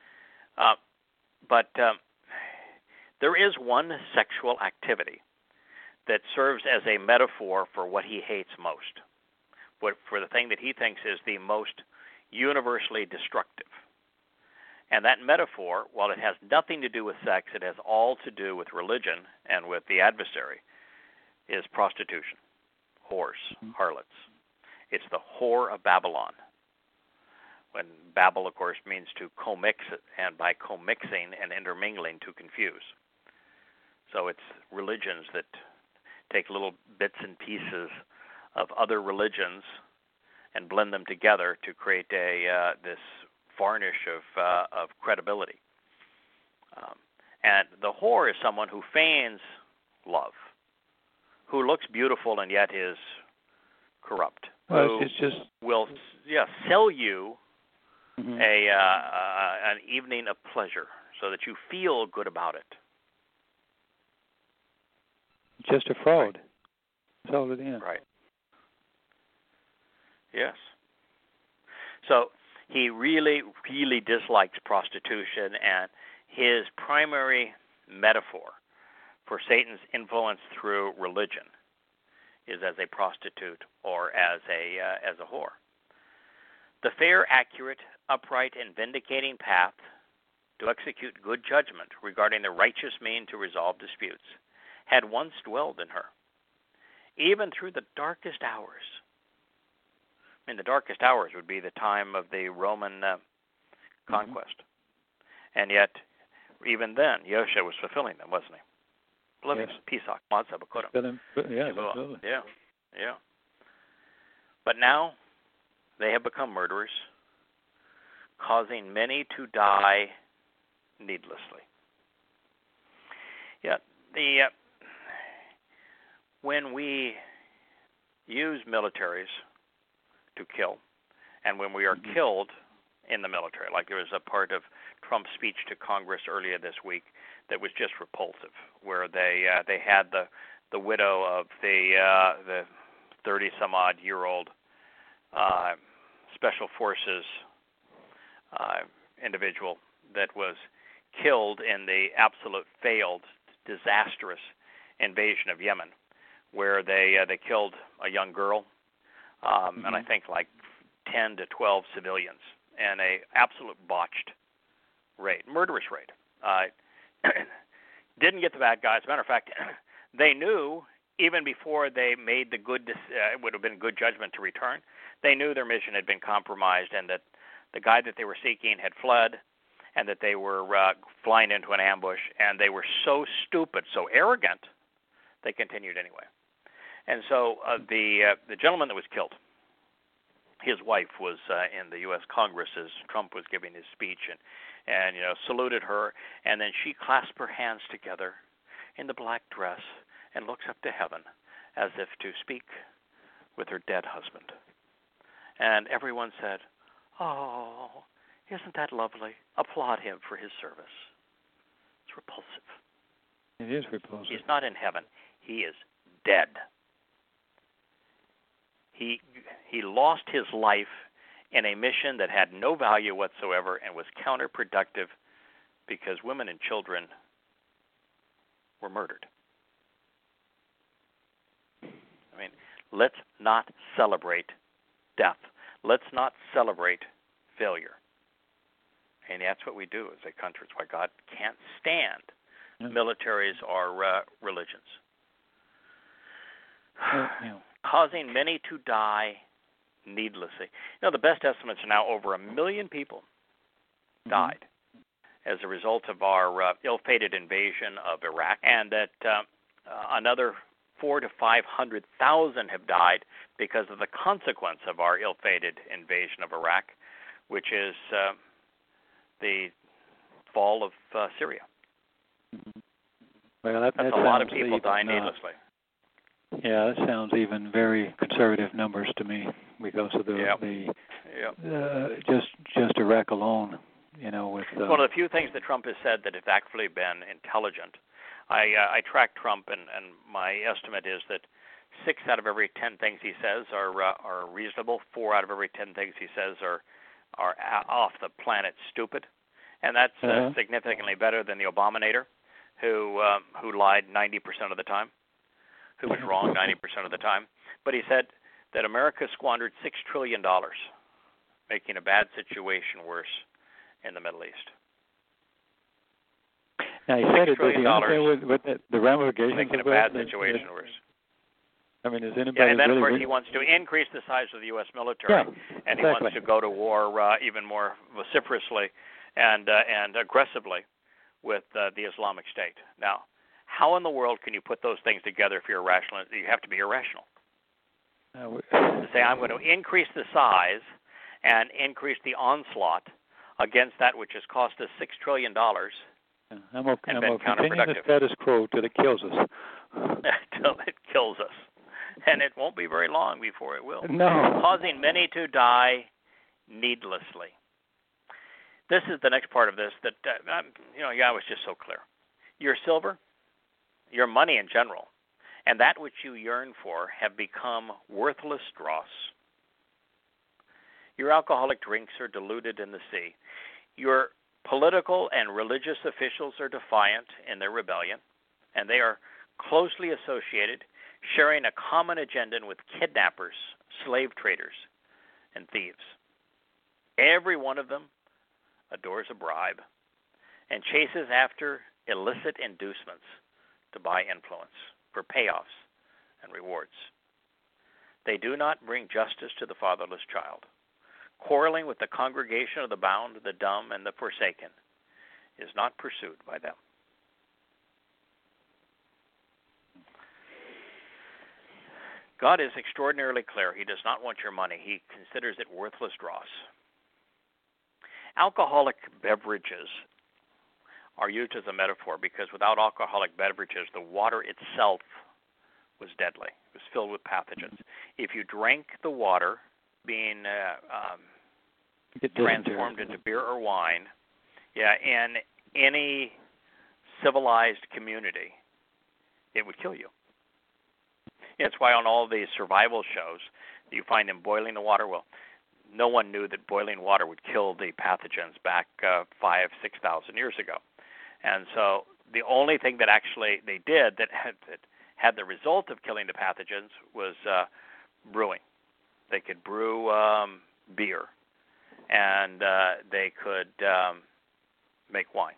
But there is one sexual activity that serves as a metaphor for what he hates most, for the thing that he thinks is the most universally destructive. And that metaphor, while it has nothing to do with sex, it has all to do with religion and with the adversary, is prostitution, whores, harlots. It's the whore of Babylon. When Babel, of course, means to commix, and by commixing and intermingling, to confuse. So it's religions that take little bits and pieces of other religions and blend them together to create this varnish of credibility. And the whore is someone who feigns love, who looks beautiful and yet is corrupt. Well, it's just will sell you mm-hmm. an evening of pleasure so that you feel good about it. Just a fraud. That's all it is. Right. Yes. So he really, really dislikes prostitution, and his primary metaphor for Satan's influence through religion is as a prostitute or as a whore. The fair, accurate, upright, and vindicating path to execute good judgment regarding the righteous mean to resolve disputes had once dwelled in her, even through the darkest hours. I mean, the darkest hours would be the time of the Roman conquest. Mm-hmm. And yet, even then, Yosha was fulfilling them, wasn't he? Yes. Pisak, Matzah, Bakurim. Yeah, absolutely. Yeah. But now, they have become murderers, causing many to die needlessly. Yeah, when we use militaries to kill, and when we are mm-hmm. killed in the military, like there was a part of Trump's speech to Congress earlier this week that was just repulsive, where they had the widow of the 30-some-odd-year-old Special Forces individual that was killed in the absolute failed, disastrous invasion of Yemen, where they killed a young girl mm-hmm. and I think like 10 to 12 civilians in a absolute botched raid, murderous raid. Didn't get the bad guys. As a matter of fact, they knew even before they made the it would have been good judgment to return, they knew their mission had been compromised and that the guy that they were seeking had fled and that they were flying into an ambush, and they were so stupid, so arrogant, they continued anyway. And so the gentleman that was killed, his wife was in the U.S. Congress as Trump was giving his speech and saluted her, and then she clasped her hands together in the black dress and looks up to heaven as if to speak with her dead husband. And everyone said, "Oh, isn't that lovely? Applaud him for his service." It's repulsive. It is repulsive. He's not in heaven. He is dead. He lost his life in a mission that had no value whatsoever and was counterproductive because women and children were murdered. I mean, let's not celebrate death. Let's not celebrate failure. And that's what we do as a country. It's why God can't stand militaries or religions. Causing many to die needlessly. The best estimates are now over 1 million people died as a result of our ill-fated invasion of Iraq, and that another 400,000 to 500,000 have died because of the consequence of our ill-fated invasion of Iraq, which is the fall of Syria. Well, that's a lot of people dying needlessly. Yeah, that sounds even very conservative numbers to me because of just Iraq alone. With one of the few things that Trump has said that has actually been intelligent. I track Trump, and my estimate is that 6 out of every 10 things he says are reasonable. 4 out of every 10 things he says are off the planet stupid, and that's significantly better than the Obamanator, who lied 90% of the time, who was wrong 90% of the time. But he said that America squandered $6 trillion, making a bad situation worse in the Middle East. Now, he said $6 trillion with the ramifications making a bad situation worse. I mean, is anybody and then, really of course, he wants to increase the size of the U.S. military, and he wants to go to war even more vociferously and aggressively with the Islamic State. Now, How in the world can you put those things together if you're irrational? You have to be irrational. To say I'm going to increase the size and increase the onslaught against that which has cost us $6 trillion. I'm going to continue the status quo till it kills us. Till it kills us. And it won't be very long before it will. No. Causing many to die needlessly. This is the next part of this that, Yah was just so clear. Your silver, your money in general, and that which you yearn for have become worthless dross. Your alcoholic drinks are diluted in the sea. Your political and religious officials are defiant in their rebellion, and they are closely associated, sharing a common agenda with kidnappers, slave traders, and thieves. Every one of them adores a bribe and chases after illicit inducements to buy influence for payoffs and rewards. They do not bring justice to the fatherless child. Quarreling with the congregation of the bound, the dumb, and the forsaken is not pursued by them. God is extraordinarily clear. He does not want your money. He considers it worthless dross. Alcoholic beverages are used as a metaphor because without alcoholic beverages, the water itself was deadly. It was filled with pathogens. If you drank the water being transformed into beer or wine, in any civilized community, it would kill you. That's why on all these survival shows, you find them boiling the water. Well, no one knew that boiling water would kill the pathogens back 5,000, 6,000 years ago. And so the only thing that actually they did that had the result of killing the pathogens was brewing. They could brew beer, and they could make wine.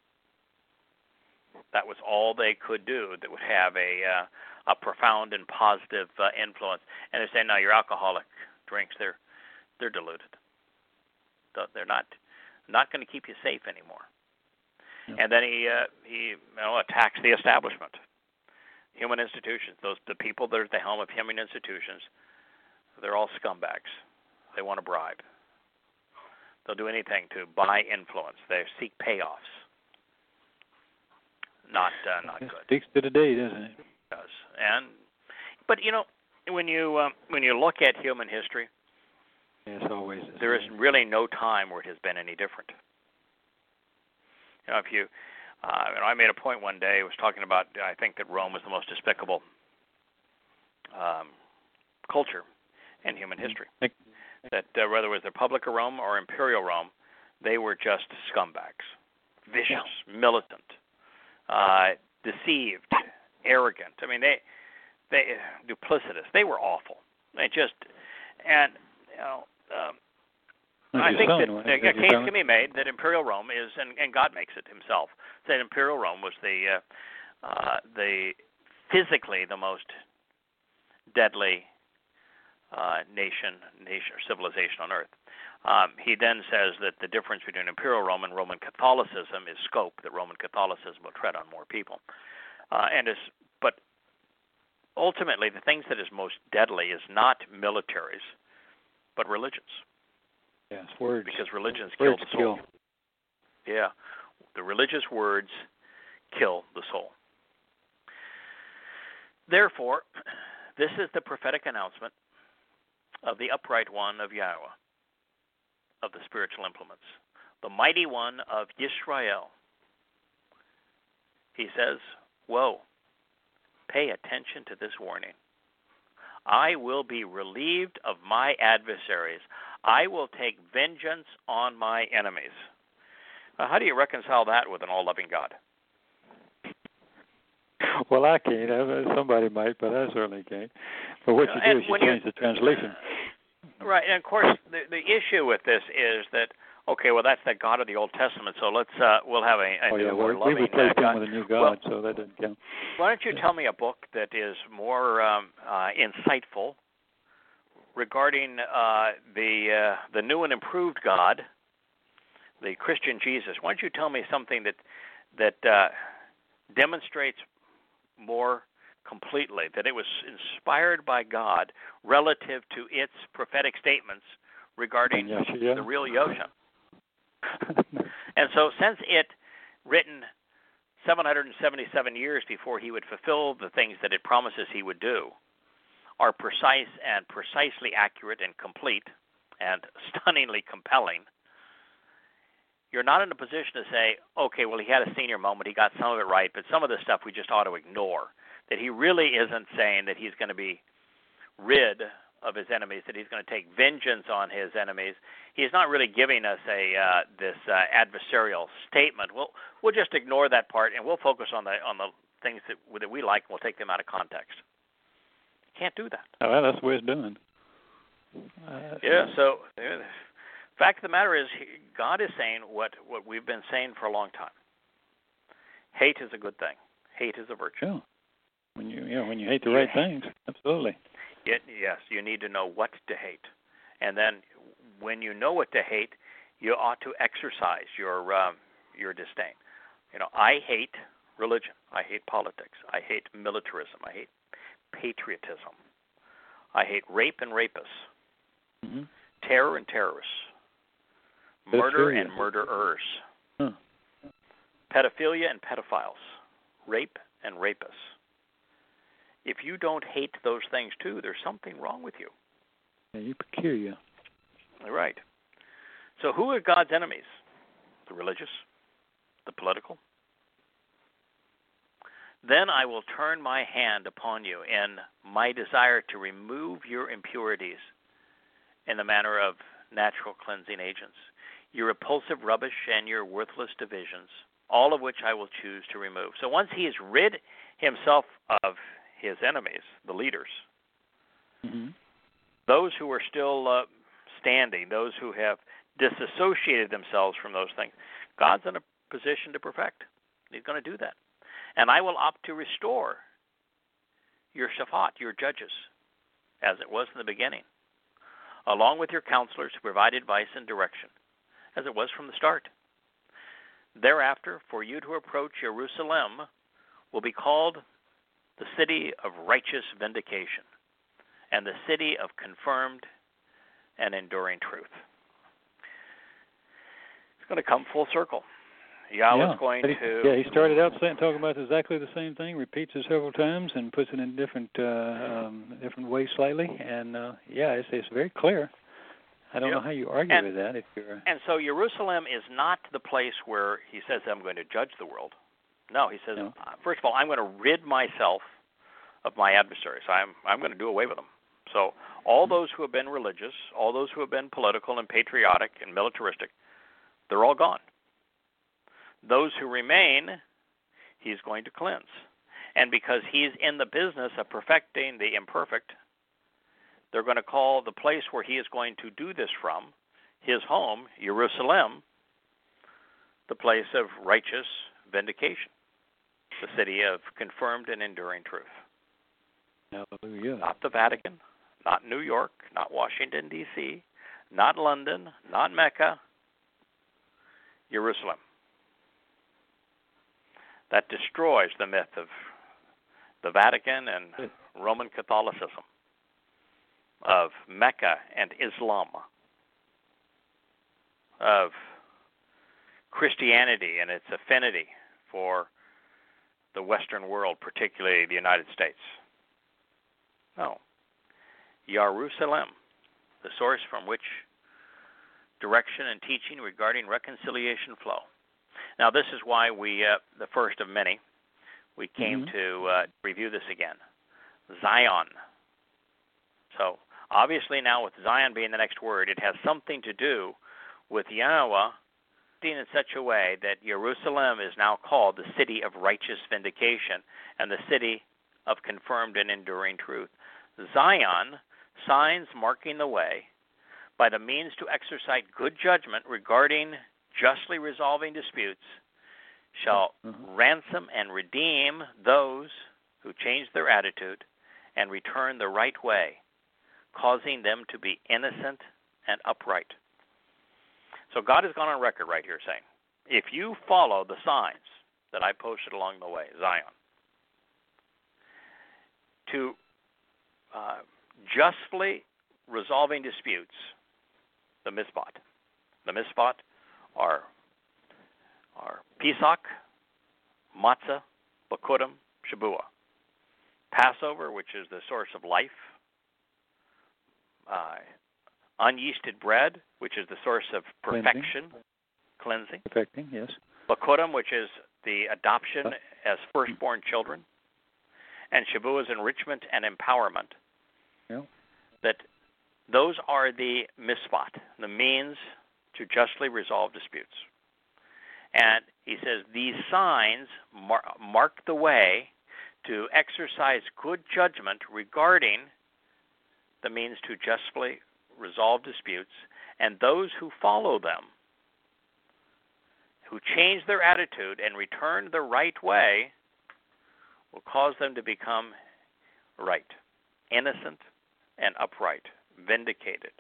That was all they could do that would have a profound and positive influence. And they say, no, your alcoholic drinks, they're diluted. They're not going to keep you safe anymore. No. And then he attacks the establishment, human institutions. The people that are at the helm of human institutions, they're all scumbags. They want to bribe. They'll do anything to buy influence. They seek payoffs. Not good. Speaks to the day, doesn't it? It does. But when you look at human history, it's always there is really no time where it has been any different. If you, I made a point one day. I was talking about I think that Rome was the most despicable culture in human history. That whether it was the Republic of Rome or Imperial Rome, they were just scumbags, vicious, militant, deceived, arrogant. I mean, they duplicitous. They were awful. They just I think that a case can be made that Imperial Rome is, and God makes it himself, that Imperial Rome was the physically the most deadly nation or civilization on earth. He then says that the difference between Imperial Rome and Roman Catholicism is scope, that Roman Catholicism will tread on more people. But ultimately, the things that is most deadly is not militaries, but religions. Yes, words. Because religions kill the soul. Yeah, the religious words kill the soul. Therefore, this is the prophetic announcement of the upright one of Yahweh, of the spiritual implements, the mighty one of Yisrael. He says, "Woe, pay attention to this warning. I will be relieved of my adversaries. I will take vengeance on my enemies." How do you reconcile that with an all-loving God? Well, I can't. Somebody might, but I certainly can't. But what you do is you change the translation. Right, and of course, the issue with this is that, okay, well, that's the God of the Old Testament, so we'll have a new, more loving we replaced God. him with a new God, so that doesn't count. Why don't you tell me a book that is more insightful regarding the new and improved God, the Christian Jesus? Why don't you tell me something that demonstrates more completely, that it was inspired by God relative to its prophetic statements regarding the real Yosha. And so since it written 777 years before he would fulfill the things that it promises he would do, are precise and precisely accurate and complete and stunningly compelling, you're not in a position to say, okay, well, he had a senior moment, he got some of it right, but some of this stuff we just ought to ignore. That he really isn't saying that he's going to be rid of his enemies, that he's going to take vengeance on his enemies. He's not really giving us this adversarial statement. We'll just ignore that part, and we'll focus on the things that we like, and we'll take them out of context. Can't do that. Oh, well, that's the way it's done. So the fact of the matter is, God is saying what we've been saying for a long time. Hate is a good thing. Hate is a virtue. Sure. When you hate the right things, absolutely. Yes, you need to know what to hate, and then when you know what to hate, you ought to exercise your disdain. I hate religion. I hate politics. I hate militarism. I hate patriotism. I hate rape and rapists, terror and terrorists, murder and murderers, pedophilia and pedophiles, rape and rapists. If you don't hate those things too, there's something wrong with you. Yeah, you're peculiar. Right. So who are God's enemies? The religious? The political? Then I will turn my hand upon you in my desire to remove your impurities in the manner of natural cleansing agents, your repulsive rubbish and your worthless divisions, all of which I will choose to remove. So once he has rid himself of his enemies, the leaders, those who are still standing, those who have disassociated themselves from those things, God's in a position to perfect. He's going to do that. And I will opt to restore your shafat, your judges, as it was in the beginning, along with your counselors who provide advice and direction, as it was from the start. Thereafter, for you to approach Jerusalem will be called the city of righteous vindication and the city of confirmed and enduring truth. It's going to come full circle. Yahweh's going to... Yeah, he started out talking about exactly the same thing, repeats it several times, and puts it in different ways slightly. And, it's very clear. I don't know how you argue with that. And so Jerusalem is not the place where he says, I'm going to judge the world. No, he says, first of all, I'm going to rid myself of my adversaries. I'm going to do away with them. So all those who have been religious, all those who have been political and patriotic and militaristic, they're all gone. Those who remain, he's going to cleanse. And because he's in the business of perfecting the imperfect, they're going to call the place where he is going to do this from, his home, Jerusalem, the place of righteous vindication, the city of confirmed and enduring truth. Hallelujah. Not the Vatican, not New York, not Washington, D.C., not London, not Mecca, Jerusalem. That destroys the myth of the Vatican and Roman Catholicism, of Mecca and Islam, of Christianity and its affinity for the Western world, particularly the United States. No. Jerusalem, the source from which direction and teaching regarding reconciliation flow. Now, this is why we, the first of many, we came to review this again. Zion. So, obviously now with Zion being the next word, it has something to do with Yahweh being in such a way that Jerusalem is now called the city of righteous vindication and the city of confirmed and enduring truth. Zion, signs marking the way by the means to exercise good judgment regarding justly resolving disputes, shall ransom and redeem those who change their attitude and return the right way, causing them to be innocent and upright. So God has gone on record right here saying, if you follow the signs that I posted along the way, Zion, to justly resolving disputes, the Mizpat. The Mizpat are Pesach, Matzah, Bakurim, Shabuah. Passover, which is the source of life. Unyeasted bread, which is the source of perfection, cleansing. Perfecting, yes. Bakurim, which is the adoption as firstborn children. And Shabuah is enrichment and empowerment. Yeah. That those are the Mizpat, the means to justly resolve disputes. And he says these signs mark the way to exercise good judgment regarding the means to justly resolve disputes, and those who follow them, who change their attitude and return the right way, will cause them to become right, innocent, and upright, vindicated.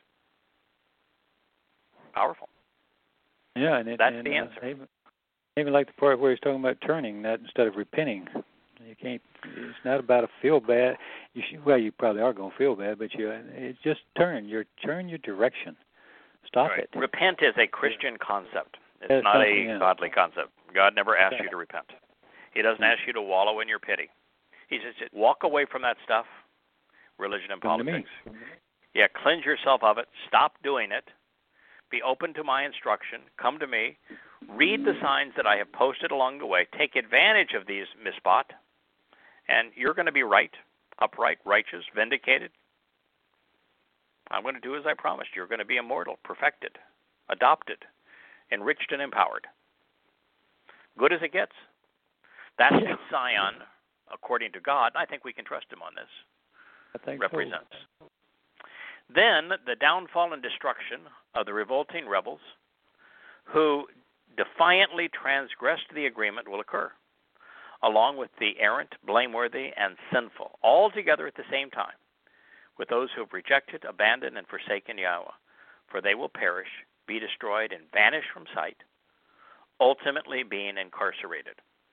Powerful. Yeah, and that's the answer. I even like the part where he's talking about turning, that instead of repenting. You can't. It's not about a feel bad. You probably are going to feel bad, but it's just turn your direction. Stop right. it. Repent is a Christian concept. It's not a godly concept. God never asks you to repent. He doesn't ask you to wallow in your pity. He says, walk away from that stuff, religion and politics. Yeah, cleanse yourself of it. Stop doing it. Be open to my instruction. Come to me. Read the signs that I have posted along the way. Take advantage of these Mizpat, and you're going to be right, upright, righteous, vindicated. I'm going to do as I promised. You're going to be immortal, perfected, adopted, enriched, and empowered. Good as it gets. That's what Zion, according to God, and I think we can trust him on this, I think represents. So. Then the downfall and destruction of the revolting rebels who defiantly transgressed the agreement will occur, along with the errant, blameworthy, and sinful, all together at the same time, with those who have rejected, abandoned, and forsaken Yahweh. For they will perish, be destroyed, and vanish from sight, ultimately being incarcerated.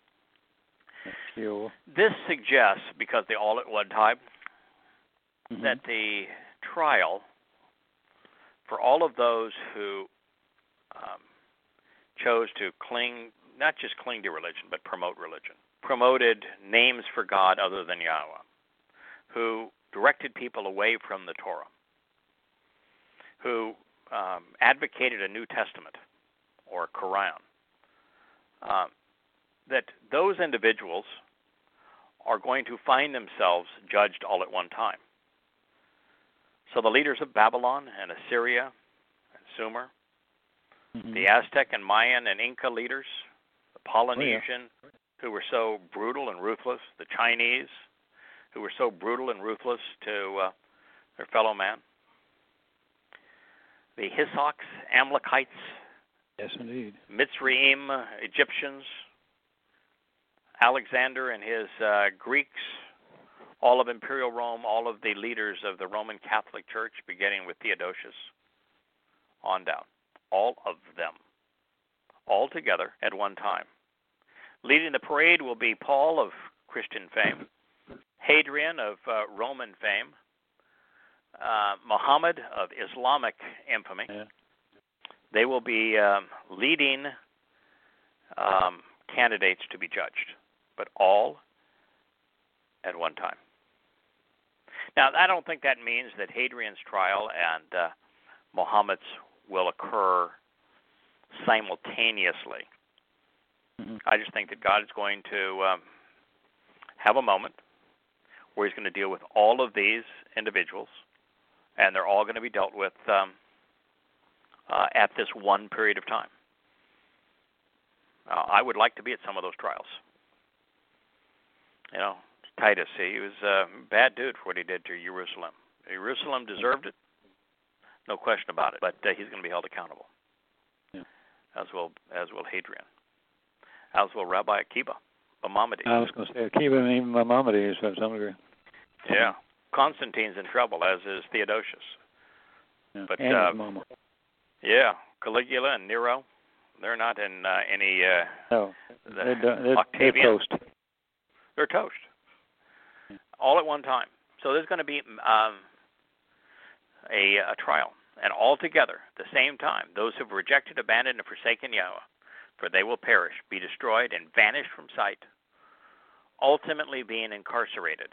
This suggests, because they're all at one time, that the trial for all of those who chose to not just cling to religion, but promote religion, promoted names for God other than Yahweh, who directed people away from the Torah, who advocated a New Testament or Quran, that those individuals are going to find themselves judged all at one time. So the leaders of Babylon and Assyria and Sumer, the Aztec and Mayan and Inca leaders, the Polynesian who were so brutal and ruthless, the Chinese who were so brutal and ruthless to their fellow man, the Hissox, Amalekites, yes, indeed, Mitzrayim, Egyptians, Alexander and his Greeks, all of Imperial Rome, all of the leaders of the Roman Catholic Church, beginning with Theodosius, on down. All of them, all together at one time. Leading the parade will be Paul of Christian fame, Hadrian of Roman fame, Muhammad of Islamic infamy. Yeah. They will be leading candidates to be judged, but all at one time. Now, I don't think that means that Hadrian's trial and Muhammad's will occur simultaneously. I just think that God is going to have a moment where he's going to deal with all of these individuals, and they're all going to be dealt with at this one period of time. I would like to be at some of those trials. You know, Titus, he was a bad dude for what he did to Jerusalem. Jerusalem deserved it, no question about it, but he's going to be held accountable. Yeah. As will Hadrian. As will Rabbi Akiba, Maimonides. I was going to say Akiba and even Maimonides to some degree. Yeah. Constantine's in trouble, as is Theodosius. Yeah. But and his mama. Yeah, Caligula and Nero, they're not in any. No, they're toast. They're toast. all at one time. So there's going to be a trial, and all together, at the same time, those who have rejected, abandoned, and forsaken Yahweh, for they will perish, be destroyed, and vanish from sight, ultimately being incarcerated.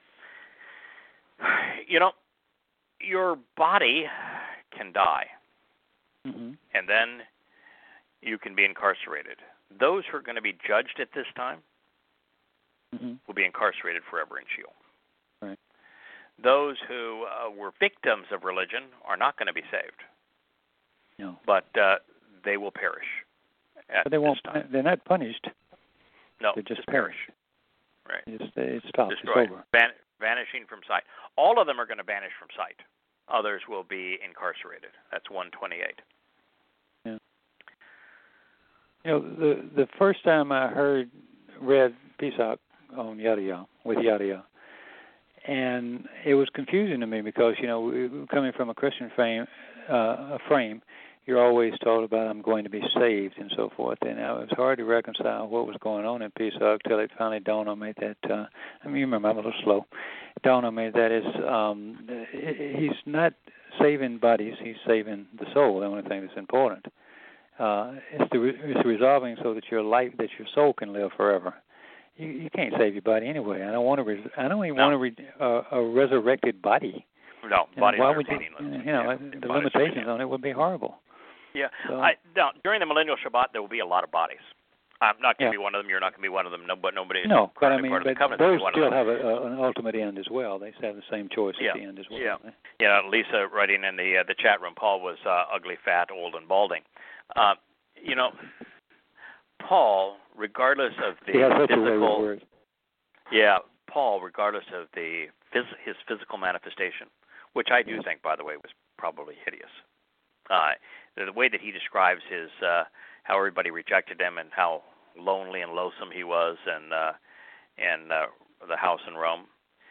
You know, your body can die, and then you can be incarcerated. Those who are going to be judged at this time will be incarcerated forever in Sheol. Right. Those who were victims of religion are not going to be saved. No. But they will perish. But they won't. They're not punished. No, they just perish. Right. It stops. Destroyed. It's over. Vanishing from sight. All of them are going to vanish from sight. Others will be incarcerated. That's 128. Yeah. You know, the first time I read Pesach on Yada with Yada, and it was confusing to me because, you know, coming from a Christian frame, you're always told about I'm going to be saved and so forth, and it was hard to reconcile what was going on in Pesach till it finally dawned on me that, I mean, you remember I'm a little slow, it dawned on me that he's not saving bodies, he's saving the soul, the only thing that's important. It's resolving so that your soul can live forever. You can't save your body anyway. I don't even want a resurrected body. No, bodies are meaningless. You know, the limitations on it would be horrible. Yeah. So, now, during the millennial Shabbat, there will be a lot of bodies. I'm not going to be one of them. You're not going to be one of them. Nobody. No, but I mean, part of the covenant those still have an ultimate end as well. They have the same choice at the end as well. Yeah. Yeah. Lisa writing in the chat room. Paul was ugly, fat, old, and balding. You know, Paul, regardless of the physical, Paul, regardless of his physical manifestation, which I do think, by the way, was probably hideous. The way that he describes how everybody rejected him and how lonely and loathsome he was, and the house in Rome.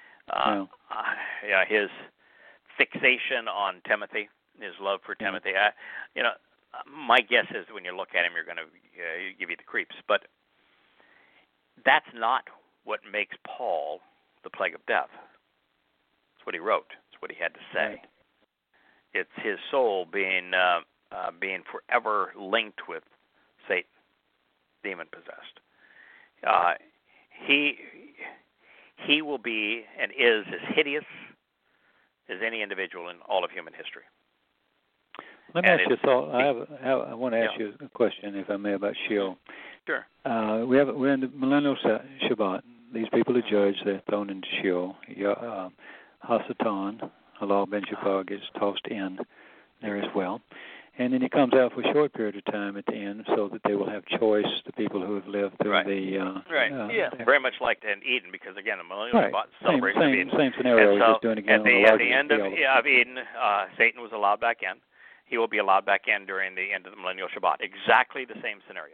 His fixation on Timothy, his love for Timothy. My guess is when you look at him, you're going to give you the creeps. But that's not what makes Paul the plague of death. It's what he wrote. It's what he had to say. Right. It's his soul being forever linked with Satan, demon possessed. He will be and is as hideous as any individual in all of human history. Let me ask you a thought. I want to ask you a question, if I may, about Sheol. Sure. We're in the millennial Shabbat. These people are judged. They're thrown into Sheol. Hasatan, Halal ben Shapar, gets tossed in there as well. And then he comes out for a short period of time at the end so that they will have choice, the people who have lived through very much like in Eden, because, again, the millennial Shabbat celebration of Eden. Same scenario, we're just doing it again. At the end of Eden, Satan was allowed back in. He will be allowed back in during the end of the millennial Shabbat. Exactly the same scenario.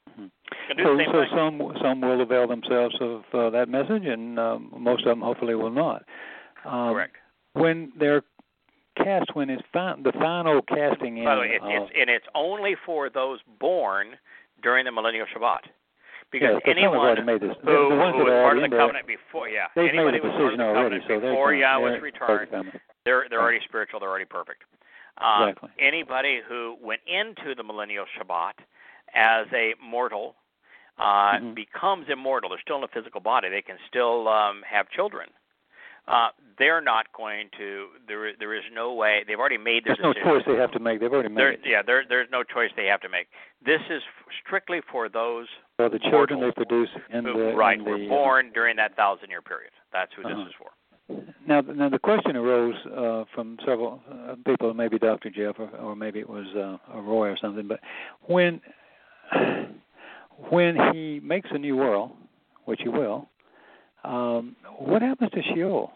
So some will avail themselves of that message, and most of them hopefully will not. Correct. When they're cast, when it's the final casting in. By the way, it's only for those born during the millennial Shabbat. Because anyone who was part of the covenant before, anybody who was part of the covenant before Yahweh's return, they're already spiritual, they're already perfect. Exactly. Anybody who went into the millennial Shabbat as a mortal becomes immortal. They're still in a physical body. They can still have children. They're not going to. There is no way. They've already made their decision. There's no choice they have to make. They've already made it. Yeah, there's no choice they have to make. This is strictly for those. So the children they produce were born during that 1,000-year period. That's who this is for. Now the question arose from several people, maybe Dr. Jeff or maybe it was Roy or something. But when he makes a new world, which he will, what happens to Sheol?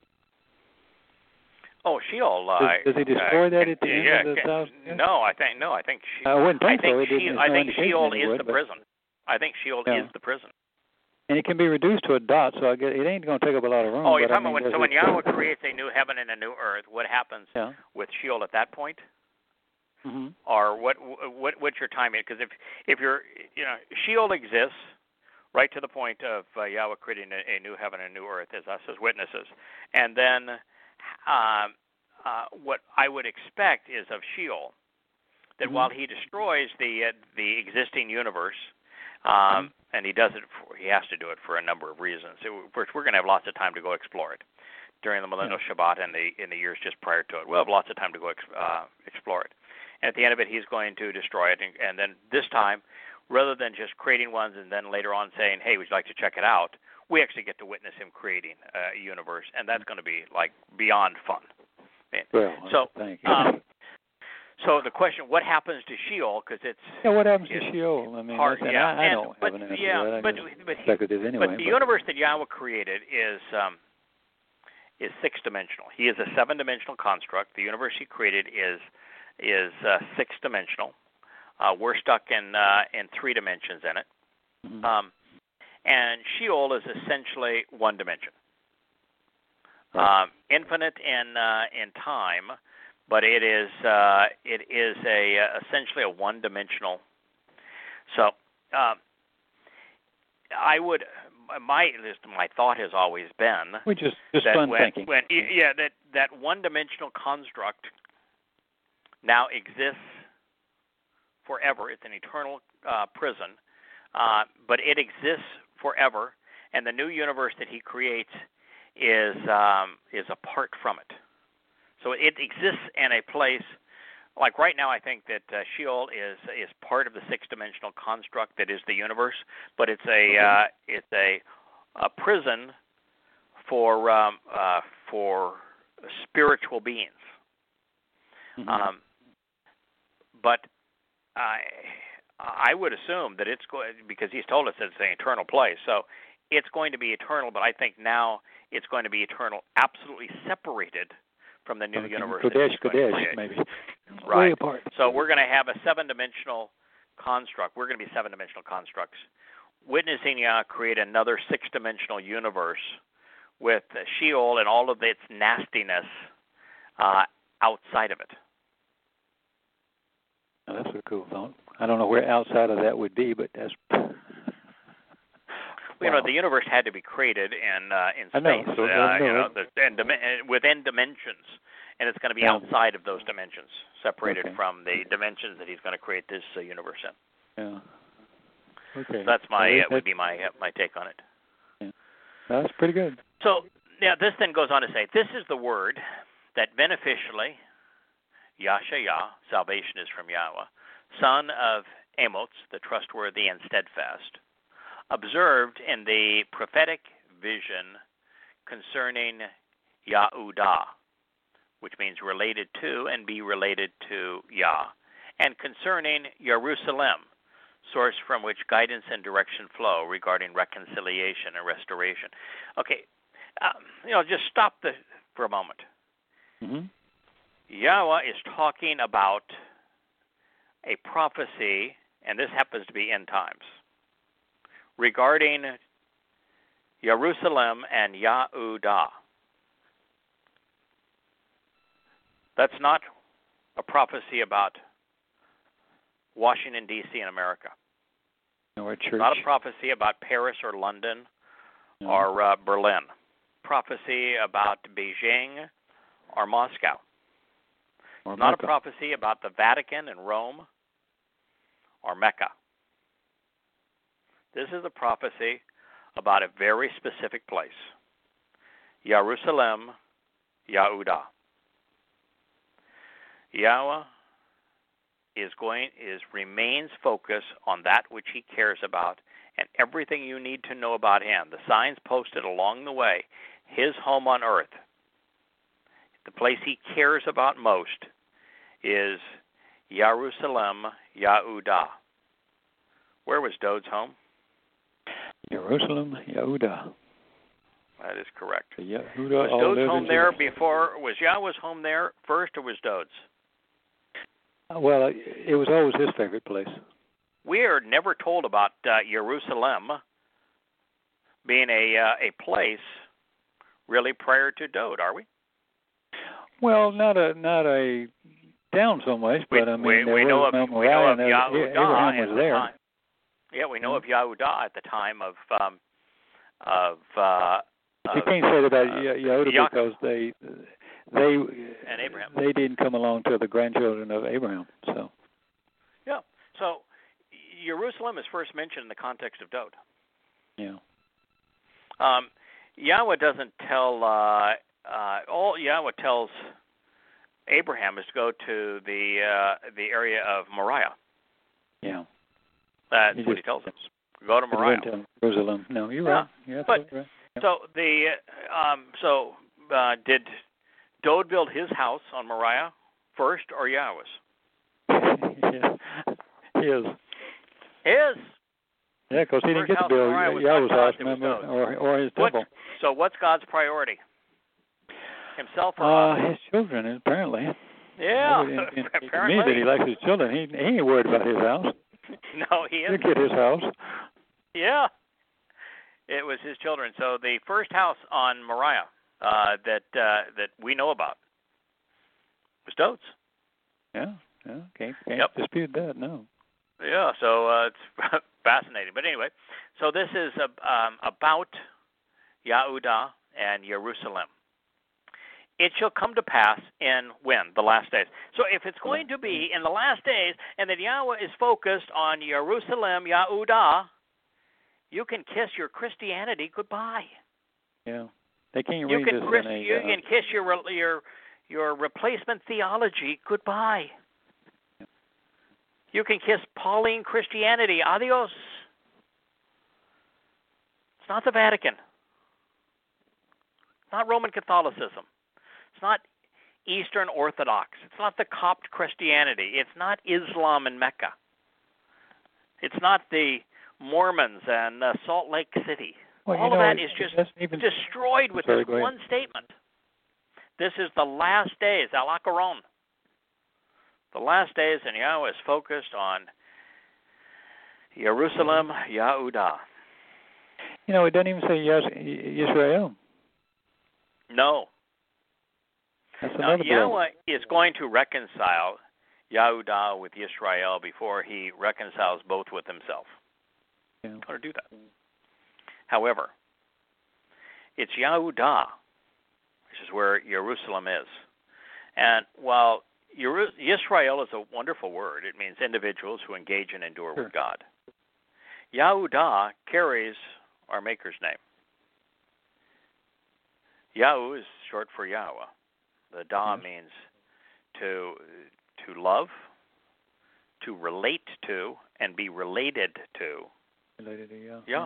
Oh, Sheol. Does he destroy that at the end of the 1,000? No, I think I wouldn't think so. I think Sheol is the prison. I think Sheol is the prison. And it can be reduced to a dot, so I guess it ain't going to take up a lot of room. Oh, you're talking about when Yahweh creates a new heaven and a new earth, what happens with Sheol at that point? Or what's your timing? Because if you're, Sheol exists right to the point of Yahweh creating a new heaven and a new earth as us as witnesses. And then what I would expect is of Sheol, that while he destroys the existing universe, and he does it, he has to do it for a number of reasons. First, we're going to have lots of time to go explore it during the millennial Shabbat and in the years just prior to it. We'll have lots of time to go explore it. And at the end of it, he's going to destroy it. And then this time, rather than just creating ones and then later on saying, hey, would you like to check it out, we actually get to witness him creating a universe, and that's going to be like beyond fun. Well, so, thank you. So the question, what happens to Sheol? Because it's what happens to Sheol? I mean, hard, I don't have an answer to that. But anyway, the universe that Yahweh created is six-dimensional. He is a seven-dimensional construct. The universe he created is six-dimensional. We're stuck in three dimensions in it. Mm-hmm. And Sheol is essentially one dimension, infinite in time, but it is essentially a one-dimensional. So I would my thought has always been just fun thinking. That one-dimensional construct now exists forever. It's an eternal prison, but it exists forever, and the new universe that he creates is apart from it. So it exists in a place like right now. I think that Sheol is part of the six-dimensional construct that is the universe, but it's a prison for spiritual beings. Mm-hmm. But I would assume that it's going, because he's told us that it's an eternal place, so it's going to be eternal, but I think now it's going to be eternal absolutely separated from the new universe. Kodesh, maybe. Right. Way apart. So we're going to have a seven-dimensional construct. We're going to be seven-dimensional constructs. Witnessing Yah create another six-dimensional universe with Sheol and all of its nastiness outside of it. Oh, that's a cool thought. I don't know where outside of that would be, but that's. You know, the universe had to be created in space. I know. Within dimensions, and it's going to be outside of those dimensions, separated from the dimensions that he's going to create this universe in. Yeah. Okay. So that's would be my take on it. Yeah. That's pretty good. So this then goes on to say, this is the word that beneficially, Yashayah, salvation is from Yahweh, son of Amos, the trustworthy and steadfast, observed in the prophetic vision concerning Yahudah, which means related to and be related to Yah, and concerning Jerusalem, source from which guidance and direction flow regarding reconciliation and restoration. Okay, just stop for a moment. Mm-hmm. Yahweh is talking about a prophecy, and this happens to be end times, regarding Jerusalem and Yahudah. That's not a prophecy about Washington, D.C. in America. No, church. Not a prophecy about Paris or London or Berlin. Prophecy about Beijing or Moscow. Or not Mecca. A prophecy about the Vatican and Rome or Mecca. This is a prophecy about a very specific place. Jerusalem, Yahudah. Yahweh remains focused on that which he cares about, and everything you need to know about him. The signs posted along the way, his home on earth. The place he cares about most is Jerusalem, Yahudah. Where was Dod's home? Jerusalem, Yahudah. That is correct. Yahudah, was Dod's home there before? Was Yahweh's home there first, or was Dod's? Well, it was always his favorite place. We are never told about Jerusalem being a place really prior to Dod, are we? Well, not a town so much, but I mean, we know of Yahudah Abraham was there. Yeah, we know of Yahudah at the time of you can't say that about Yehuda because they and Abraham. They didn't come along till the grandchildren of Abraham. So yeah, so Jerusalem is first mentioned in the context of Dod. Yeah. Yahweh doesn't tell. All Yahweh tells Abraham is to go to the area of Moriah. Yeah. That's what he tells him. Go to Moriah. Jerusalem. No, you're right. You're but right. Yeah. So did Dod build his house on Moriah first, or Yahweh's? His. His. Yeah, because he didn't get to build Yahweh's house, remember, or his temple. So what's God's priority? Himself or his children, apparently. Yeah, apparently. To me that he likes his children. He ain't worried about his house. No, he isn't. He'll get his house. Yeah. It was his children. So the first house on Moriah that we know about was Dod's. Yeah. Can't dispute that, no. Yeah, so it's fascinating. But anyway, so this is about Yahudah and Jerusalem. It shall come to pass in when? The last days. So if it's going to be in the last days and that Yahweh is focused on Jerusalem, Yahudah, you can kiss your Christianity goodbye. Yeah. They can't read this in a... You can kiss your replacement theology goodbye. Yeah. You can kiss Pauline Christianity. Adios. It's not the Vatican. It's not Roman Catholicism. It's not Eastern Orthodox. It's not the Copt Christianity. It's not Islam in Mecca. It's not the Mormons and Salt Lake City. Well, all of that is just destroyed with this one statement. This is the last days, Al-Akaron. The last days, and Yahweh is focused on Jerusalem, Yahudah. It doesn't even say Yisrael. No. Now, Yahweh is going to reconcile Yahudah with Yisrael before he reconciles both with himself. Yeah. He's going to do that. However, it's Yahudah, which is where Jerusalem is. And while Yisrael is a wonderful word, it means individuals who engage and endure with God. Yahudah carries our Maker's name. Yahu is short for Yahweh. The Da means to love, to relate to, and be related to. Related to Yah. Yeah.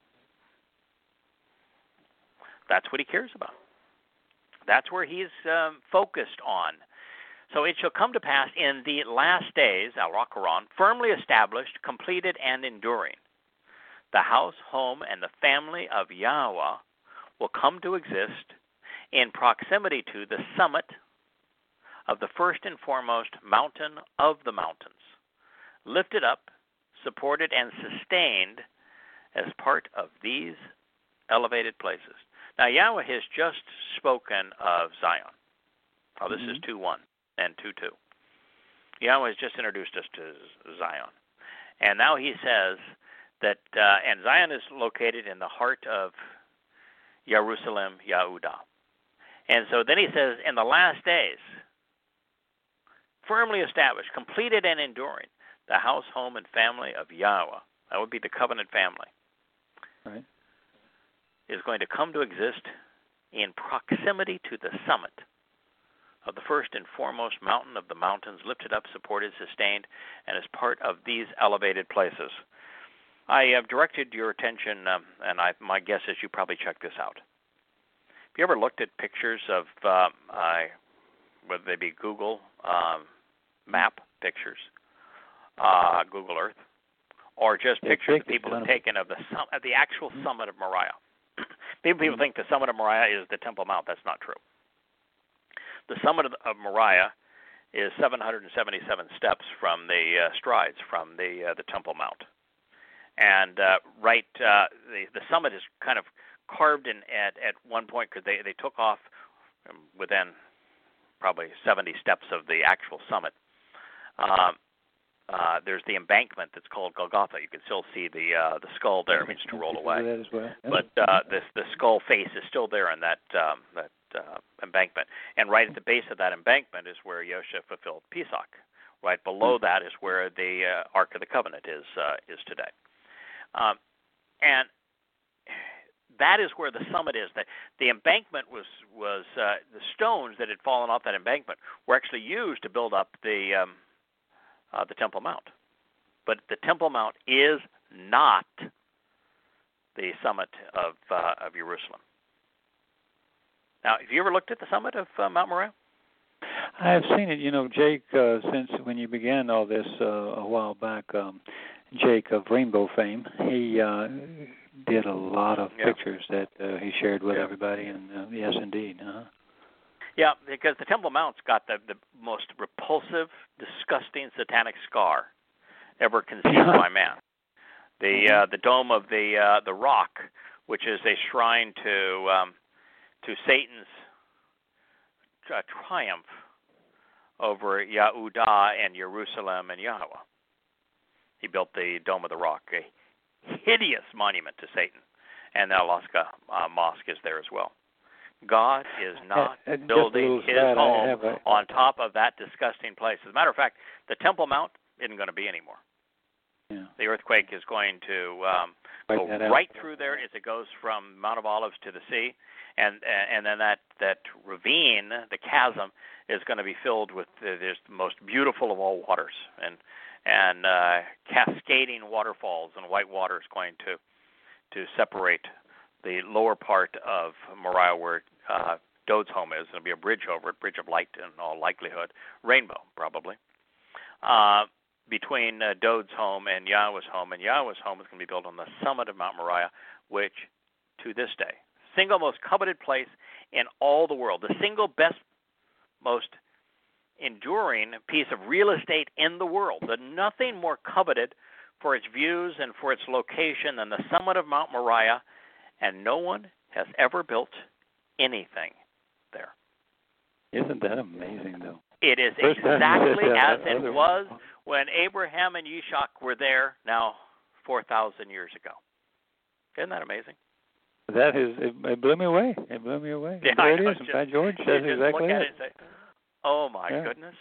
That's what he cares about. That's where he's focused on. So it shall come to pass in the last days, Al-Rakaron, firmly established, completed, and enduring. The house, home, and the family of Yahweh will come to exist in proximity to the summit of the first and foremost mountain of the mountains, lifted up, supported, and sustained as part of these elevated places. Now, Yahweh has just spoken of Zion. Oh, this is 2:1 and 2:2. Yahweh has just introduced us to Zion. And now he says that, and Zion is located in the heart of Jerusalem, Yahudah. And so then he says, in the last days, firmly established, completed, and enduring, the house, home, and family of Yahweh, that would be the covenant family, right, is going to come to exist in proximity to the summit of the first and foremost mountain of the mountains, lifted up, supported, sustained, and as part of these elevated places. I have directed your attention, and my guess is you probably checked this out. Have you ever looked at pictures of, whether they be Google map pictures, Google Earth, or just pictures that people have taken of the actual summit of Moriah? People think the summit of Moriah is the Temple Mount. That's not true. The summit of Moriah is 777 steps from the strides from the Temple Mount. And the summit is kind of carved in at one point because they took off within probably 70 steps of the actual summit. there's the embankment that's called Golgotha. You can still see the skull there. It means to roll away. That as well. But the skull face is still there in that embankment. And right at the base of that embankment is where Yosha fulfilled Pesach. Right below that is where the Ark of the Covenant is today. And that is where the summit is. The embankment was the stones that had fallen off that embankment were actually used to build up the Temple Mount. But the Temple Mount is not the summit of Jerusalem. Now, have you ever looked at the summit of Mount Moriah? I have seen it. Jake, since when you began all this a while back, Jake of Rainbow fame, he did a lot of pictures that he shared with everybody, and yes, indeed. Yeah, because the Temple Mount's got the most repulsive, disgusting, satanic scar ever conceived by man. The dome of the rock, which is a shrine to Satan's triumph over Yahudah and Jerusalem and Yahweh. He built the Dome of the Rock, a hideous monument to Satan, and the Alaska Mosque is there as well. God is not building his home on top of that disgusting place. As a matter of fact, the Temple Mount isn't going to be anymore. Yeah. The earthquake is going to go right through there as it goes from Mount of Olives to the sea, and then that ravine, the chasm, is going to be filled with the most beautiful of all waters, and cascading waterfalls, and white water is going to separate the lower part of Moriah where Dode's home is. There'll be a bridge over it, bridge of light in all likelihood, rainbow probably, between Dode's home and Yahweh's home. And Yahweh's home is going to be built on the summit of Mount Moriah, which to this day, single most coveted place in all the world, the single best, most enduring piece of real estate in the world. There's nothing more coveted for its views and for its location than the summit of Mount Moriah, and no one has ever built anything there. Isn't that amazing, though? It is exactly as it was when Abraham and Yishak were there now 4,000 years ago. Isn't that amazing? That is, it blew me away. It blew me away. Yeah, there it is. In fact, George says exactly it. It And say, oh, my goodness.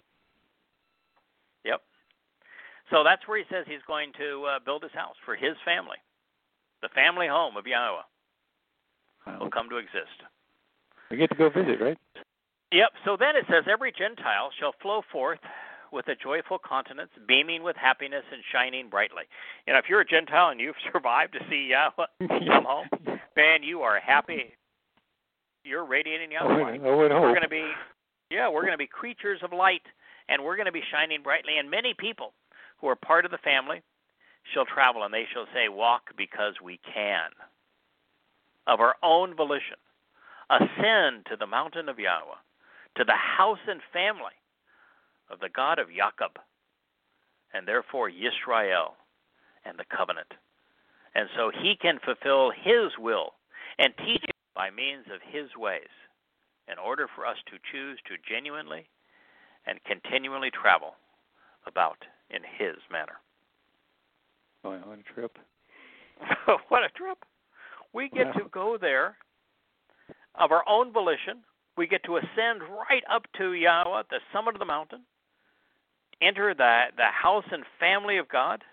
Yep. So that's where he says he's going to build his house for his family. The family home of Yahweh will come to exist. We get to go visit, right? Yep. So then it says, every Gentile shall flow forth with a joyful countenance, beaming with happiness and shining brightly. If you're a Gentile and you've survived to see Yahweh come home, man, you are happy. You're radiating Yahweh. We're going to be, we're going to be creatures of light, and we're going to be shining brightly. And many people who are part of the family shall travel, and they shall say, walk because we can. Of our own volition, ascend to the mountain of Yahweh, to the house and family of the God of Jacob, and therefore Yisrael and the covenant. And so he can fulfill his will and teach it by means of his ways in order for us to choose to genuinely and continually travel about in his manner. Oh, what a trip. What a trip. We get to go there of our own volition. We get to ascend right up to Yahweh, the summit of the mountain, enter the house and family of God,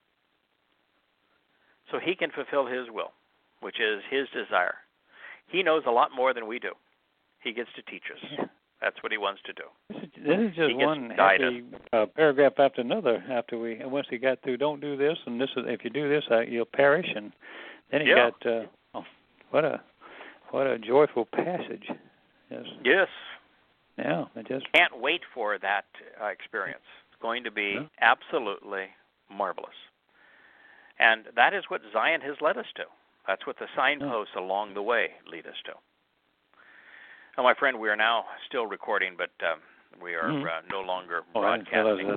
so he can fulfill his will, which is his desire. He knows a lot more than we do. He gets to teach us. Yeah. That's what he wants to do. This is just one happy paragraph after another. Once he got through, don't do this, and this is, if you do this, you'll perish. And then he got what a joyful passage. Yes. Yes. Yeah. I just can't wait for that experience. It's going to be absolutely marvelous. And that is what Zion has led us to. That's what the signposts along the way lead us to. Now, my friend, we are now still recording, but we are no longer broadcasting.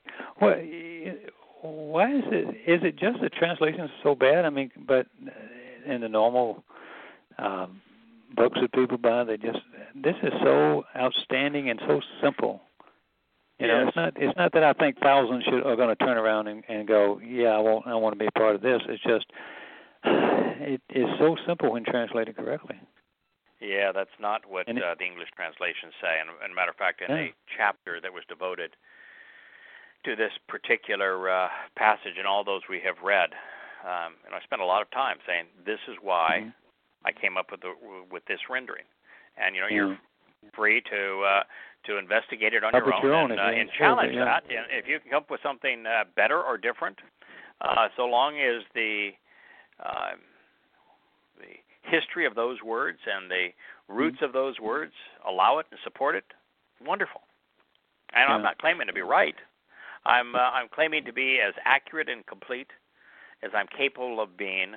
Why is it? Is it just the translation's so bad? I mean, but in the normal books that people buy, this is so outstanding and so simple. You know, it's not that I think thousands are going to turn around and go, yeah, I want to be a part of this. It's just it is so simple when translated correctly. Yeah, that's not what the English translations say. And a matter of fact, in a chapter that was devoted to this particular passage and all those we have read, and I spent a lot of time saying this is why I came up with this rendering. And you know, you're free to investigate it on your own and challenge that. And if you can come up with something better or different, so long as the history of those words and the roots of those words allow it and support it, wonderful. And I'm not claiming to be right. I'm claiming to be as accurate and complete as I'm capable of being,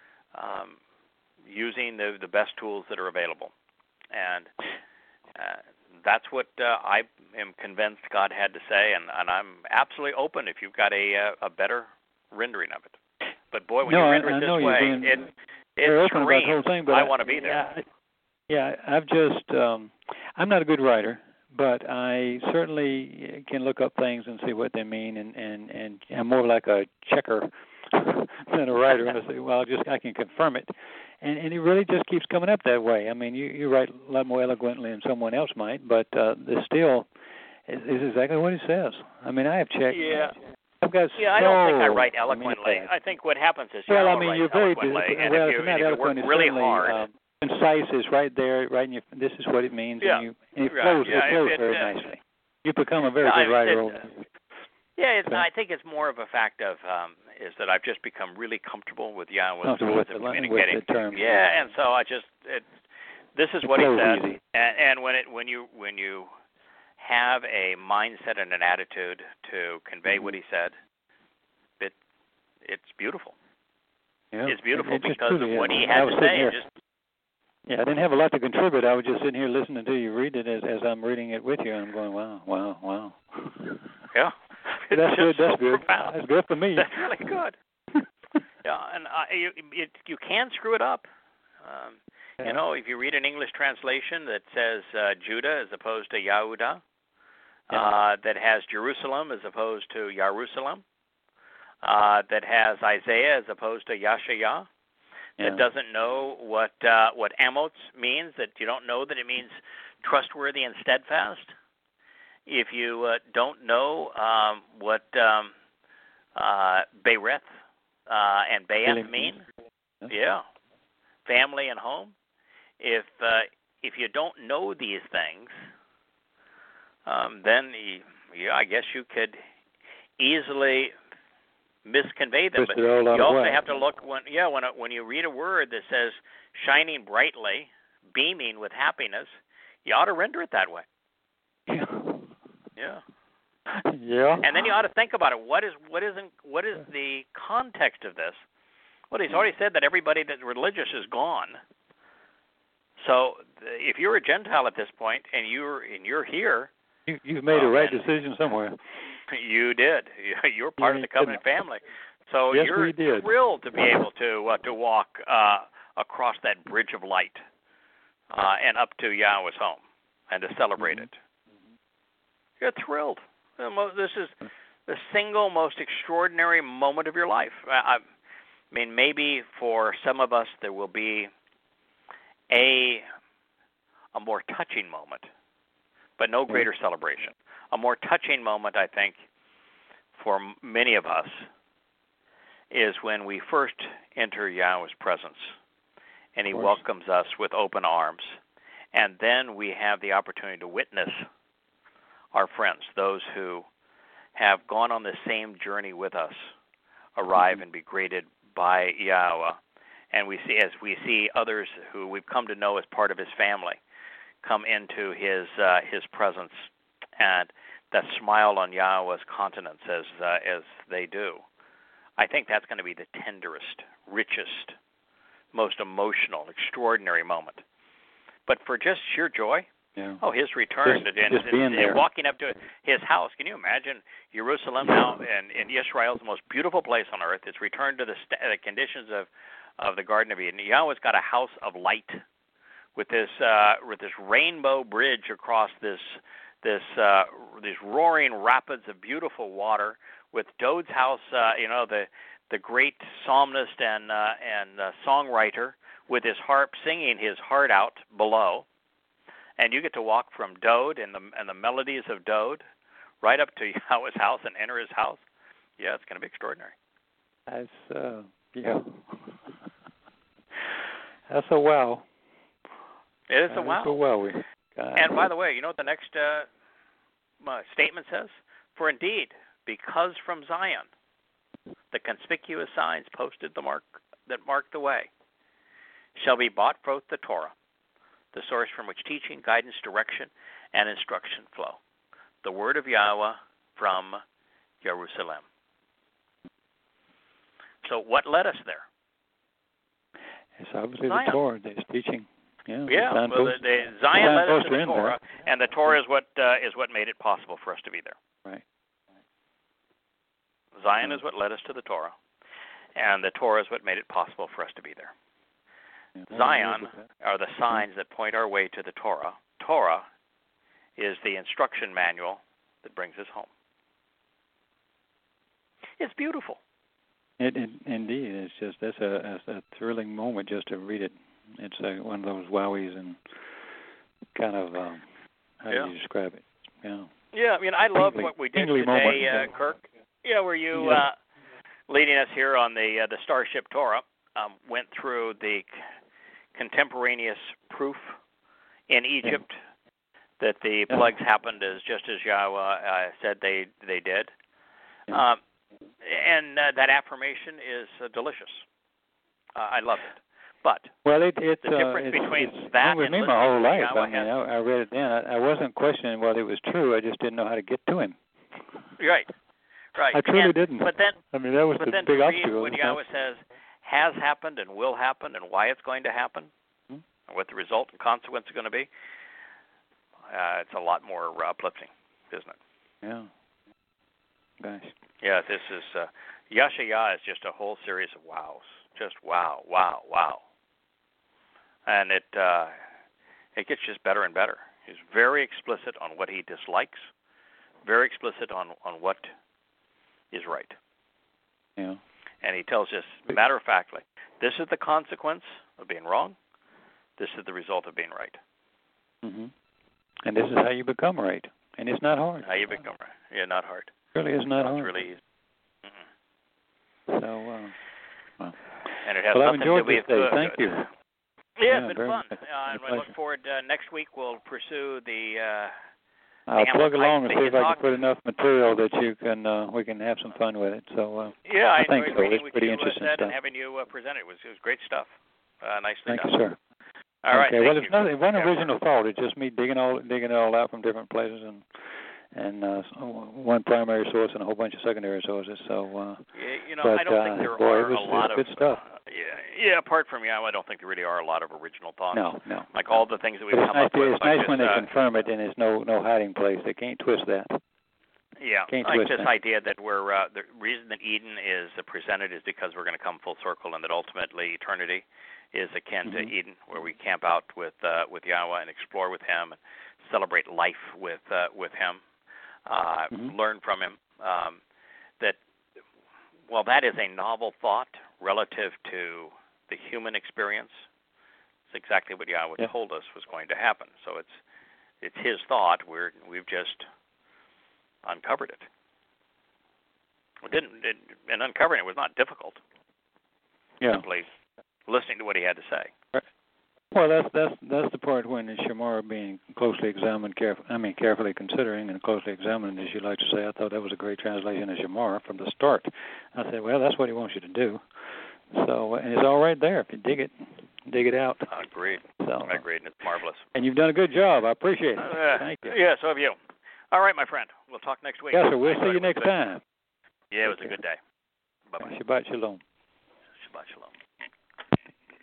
using the best tools that are available. And that's what I am convinced God had to say, and I'm absolutely open if you've got a better rendering of it. But boy, when you render it this way, it screams, whole thing, but I want to be there. Yeah, I've just, I'm not a good writer, but I certainly can look up things and see what they mean, and I'm more like a checker than a writer. And I say, well, I can confirm it. And it really just keeps coming up that way. I mean, you write a lot more eloquently than someone else might, but this still is exactly what it says. I mean, I have checked. Yeah. I've got I don't think I write eloquently. I think what happens is you you're very eloquently, and if you work really hard. Concise is right there, right in your, this is what it means, and it flows very nicely. You become a very good writer. I think it's more of a fact of is that I've just become really comfortable with Yahweh's ways of communicating. With the terms. Yeah, and so I just this is what he said, and when you have a mindset and an attitude to convey what he said, it's beautiful. Yeah, it's beautiful because of what he had to say. I didn't have a lot to contribute. I was just sitting here listening to you read it as I'm reading it with you, and I'm going, wow. Yeah. That's good. That's good. Profound. That's good for me. That's really good. And you can screw it up. You know, if you read an English translation that says Judah as opposed to Yehuda, that has Jerusalem as opposed to Jerusalem, that has Isaiah as opposed to Yashayah, that doesn't know what Amos means, that you don't know that it means trustworthy and steadfast. If you don't know what Bereth and Be'eth mean, family and home. If you don't know these things, then I guess you could easily misconvey them. But you also have to look when you read a word that says shining brightly, beaming with happiness, you ought to render it that way. Yeah. And then you ought to think about it. What is the context of this? Well, he's already said that everybody that's religious is gone. So if you're a Gentile at this point and you're here, you've made a right decision somewhere. You did. You're part of the covenant family. So you're thrilled to be able to walk across that bridge of light and up to Yahweh's home and to celebrate it. You're thrilled. This is the single most extraordinary moment of your life. I mean, maybe for some of us there will be a more touching moment, but no greater celebration. A more touching moment, I think, for many of us is when we first enter Yahweh's presence and he welcomes us with open arms. And then we have the opportunity to witness our friends, those who have gone on the same journey with us, arrive and be greeted by Yahweh. And we see others who we've come to know as part of his family come into his presence, and that smile on Yahweh's countenance as they do. I think that's going to be the tenderest, richest, most emotional, extraordinary moment. But for just sheer joy, his return and walking up to his house. Can you imagine Jerusalem now and Israel is the most beautiful place on earth? It's returned to the conditions of the Garden of Eden. Yahweh's got a house of light with this rainbow bridge across this these roaring rapids of beautiful water, with Dode's house, the great psalmist and songwriter with his harp singing his heart out below, and you get to walk from Dode and the melodies of Dode right up to Yahweh's house and enter his house. Yeah, it's going to be extraordinary. That's That's a wow. It is a wow. That's a wow. And by the way, you know what the next statement says? For indeed, because from Zion, the conspicuous signs posted that mark the way, shall be brought forth the Torah, the source from which teaching, guidance, direction, and instruction flow. The word of Yahweh from Jerusalem. So what led us there? It's obviously Zion. the Torah that's teaching. Yeah, well, the Zion led us to the Torah, and the Torah is what made it possible for us to be there. Right. Zion is what led us to the Torah, and the Torah is what made it possible for us to be there. Yeah, Zion are the signs that point our way to the Torah. Torah is the instruction manual that brings us home. It's beautiful. Indeed, it's just that's a thrilling moment just to read it. It's one of those wowies and kind of how do you describe it? Yeah. Yeah, I mean, I love what we did today, moment. Kirk. Yeah, where you leading us here on the Starship Torah went through the contemporaneous proof in Egypt that the plagues happened just as Yahweh said they did. Yeah. And that affirmation is delicious. I love it. But the difference between that with and me my whole life. Yahweh I read it then. I wasn't questioning whether it was true. I just didn't know how to get to him. Right. I truly didn't. But then, that was the big obstacle. When Yahweh says has happened and will happen and why it's going to happen, and what the result and consequence are going to be, it's a lot more uplifting, isn't it? Yeah. Gosh. Yeah, this is Yashaya is just a whole series of wows. Just wow, wow, wow. And it gets just better and better. He's very explicit on what he dislikes, very explicit on what is right. Yeah. And he tells us matter-of-factly, this is the consequence of being wrong. This is the result of being right. Mm-hmm. And this is how you become right. And it's not hard. How you become right. Yeah, not hard. It really is not hard. It's really easy. So, well. And it has I've nothing enjoyed to do this day. Thank you. Yeah, it's been fun. Much. And I look forward. Next week we'll pursue the. I'll plug along and that see you if I can talked- put enough material that you can we can have some fun with it. So yeah, I think enjoyed so. reading It's what pretty you interesting said stuff. and having you present it. It was great stuff. Nicely Thank done. you, sir. All right. Okay. Well, thank it's you. nothing. One original thought. It's just me digging it all out from different places and one primary source and a whole bunch of secondary sources. So. But, I don't think there are a lot of good stuff. Yeah. Apart from I don't think there really are a lot of original thoughts. No. Like all the things that we've But come up with. It's nice when they confirm it, and there's no hiding place. They can't twist that. Yeah, Can't like twist this that. idea that the reason that Eden is presented is because we're going to come full circle, and that ultimately eternity is akin to Eden, where we camp out with Yahweh and explore with Him and celebrate life with Him, learn from Him. That is a novel thought relative to the human experience. It's exactly what Yahweh told us was going to happen. So it's His thought. We've just uncovered it. And uncovering it was not difficult. Yeah. Simply listening to what he had to say. Right. Well, that's the part when the Shemar being closely examined, carefully considering and closely examined, as you like to say. I thought that was a great translation of Shemar from the start. I said, well, that's what he wants you to do. So, and it's all right there if you dig it out. Agreed. So, Agreed, and it's marvelous. And you've done a good job. I appreciate it. Thank you. Yeah, so have you. All right, my friend. We'll talk next week. Yes, sir. We'll see you next time. Yeah, it was a good day. Bye-bye. Shabbat shalom. Shabbat shalom.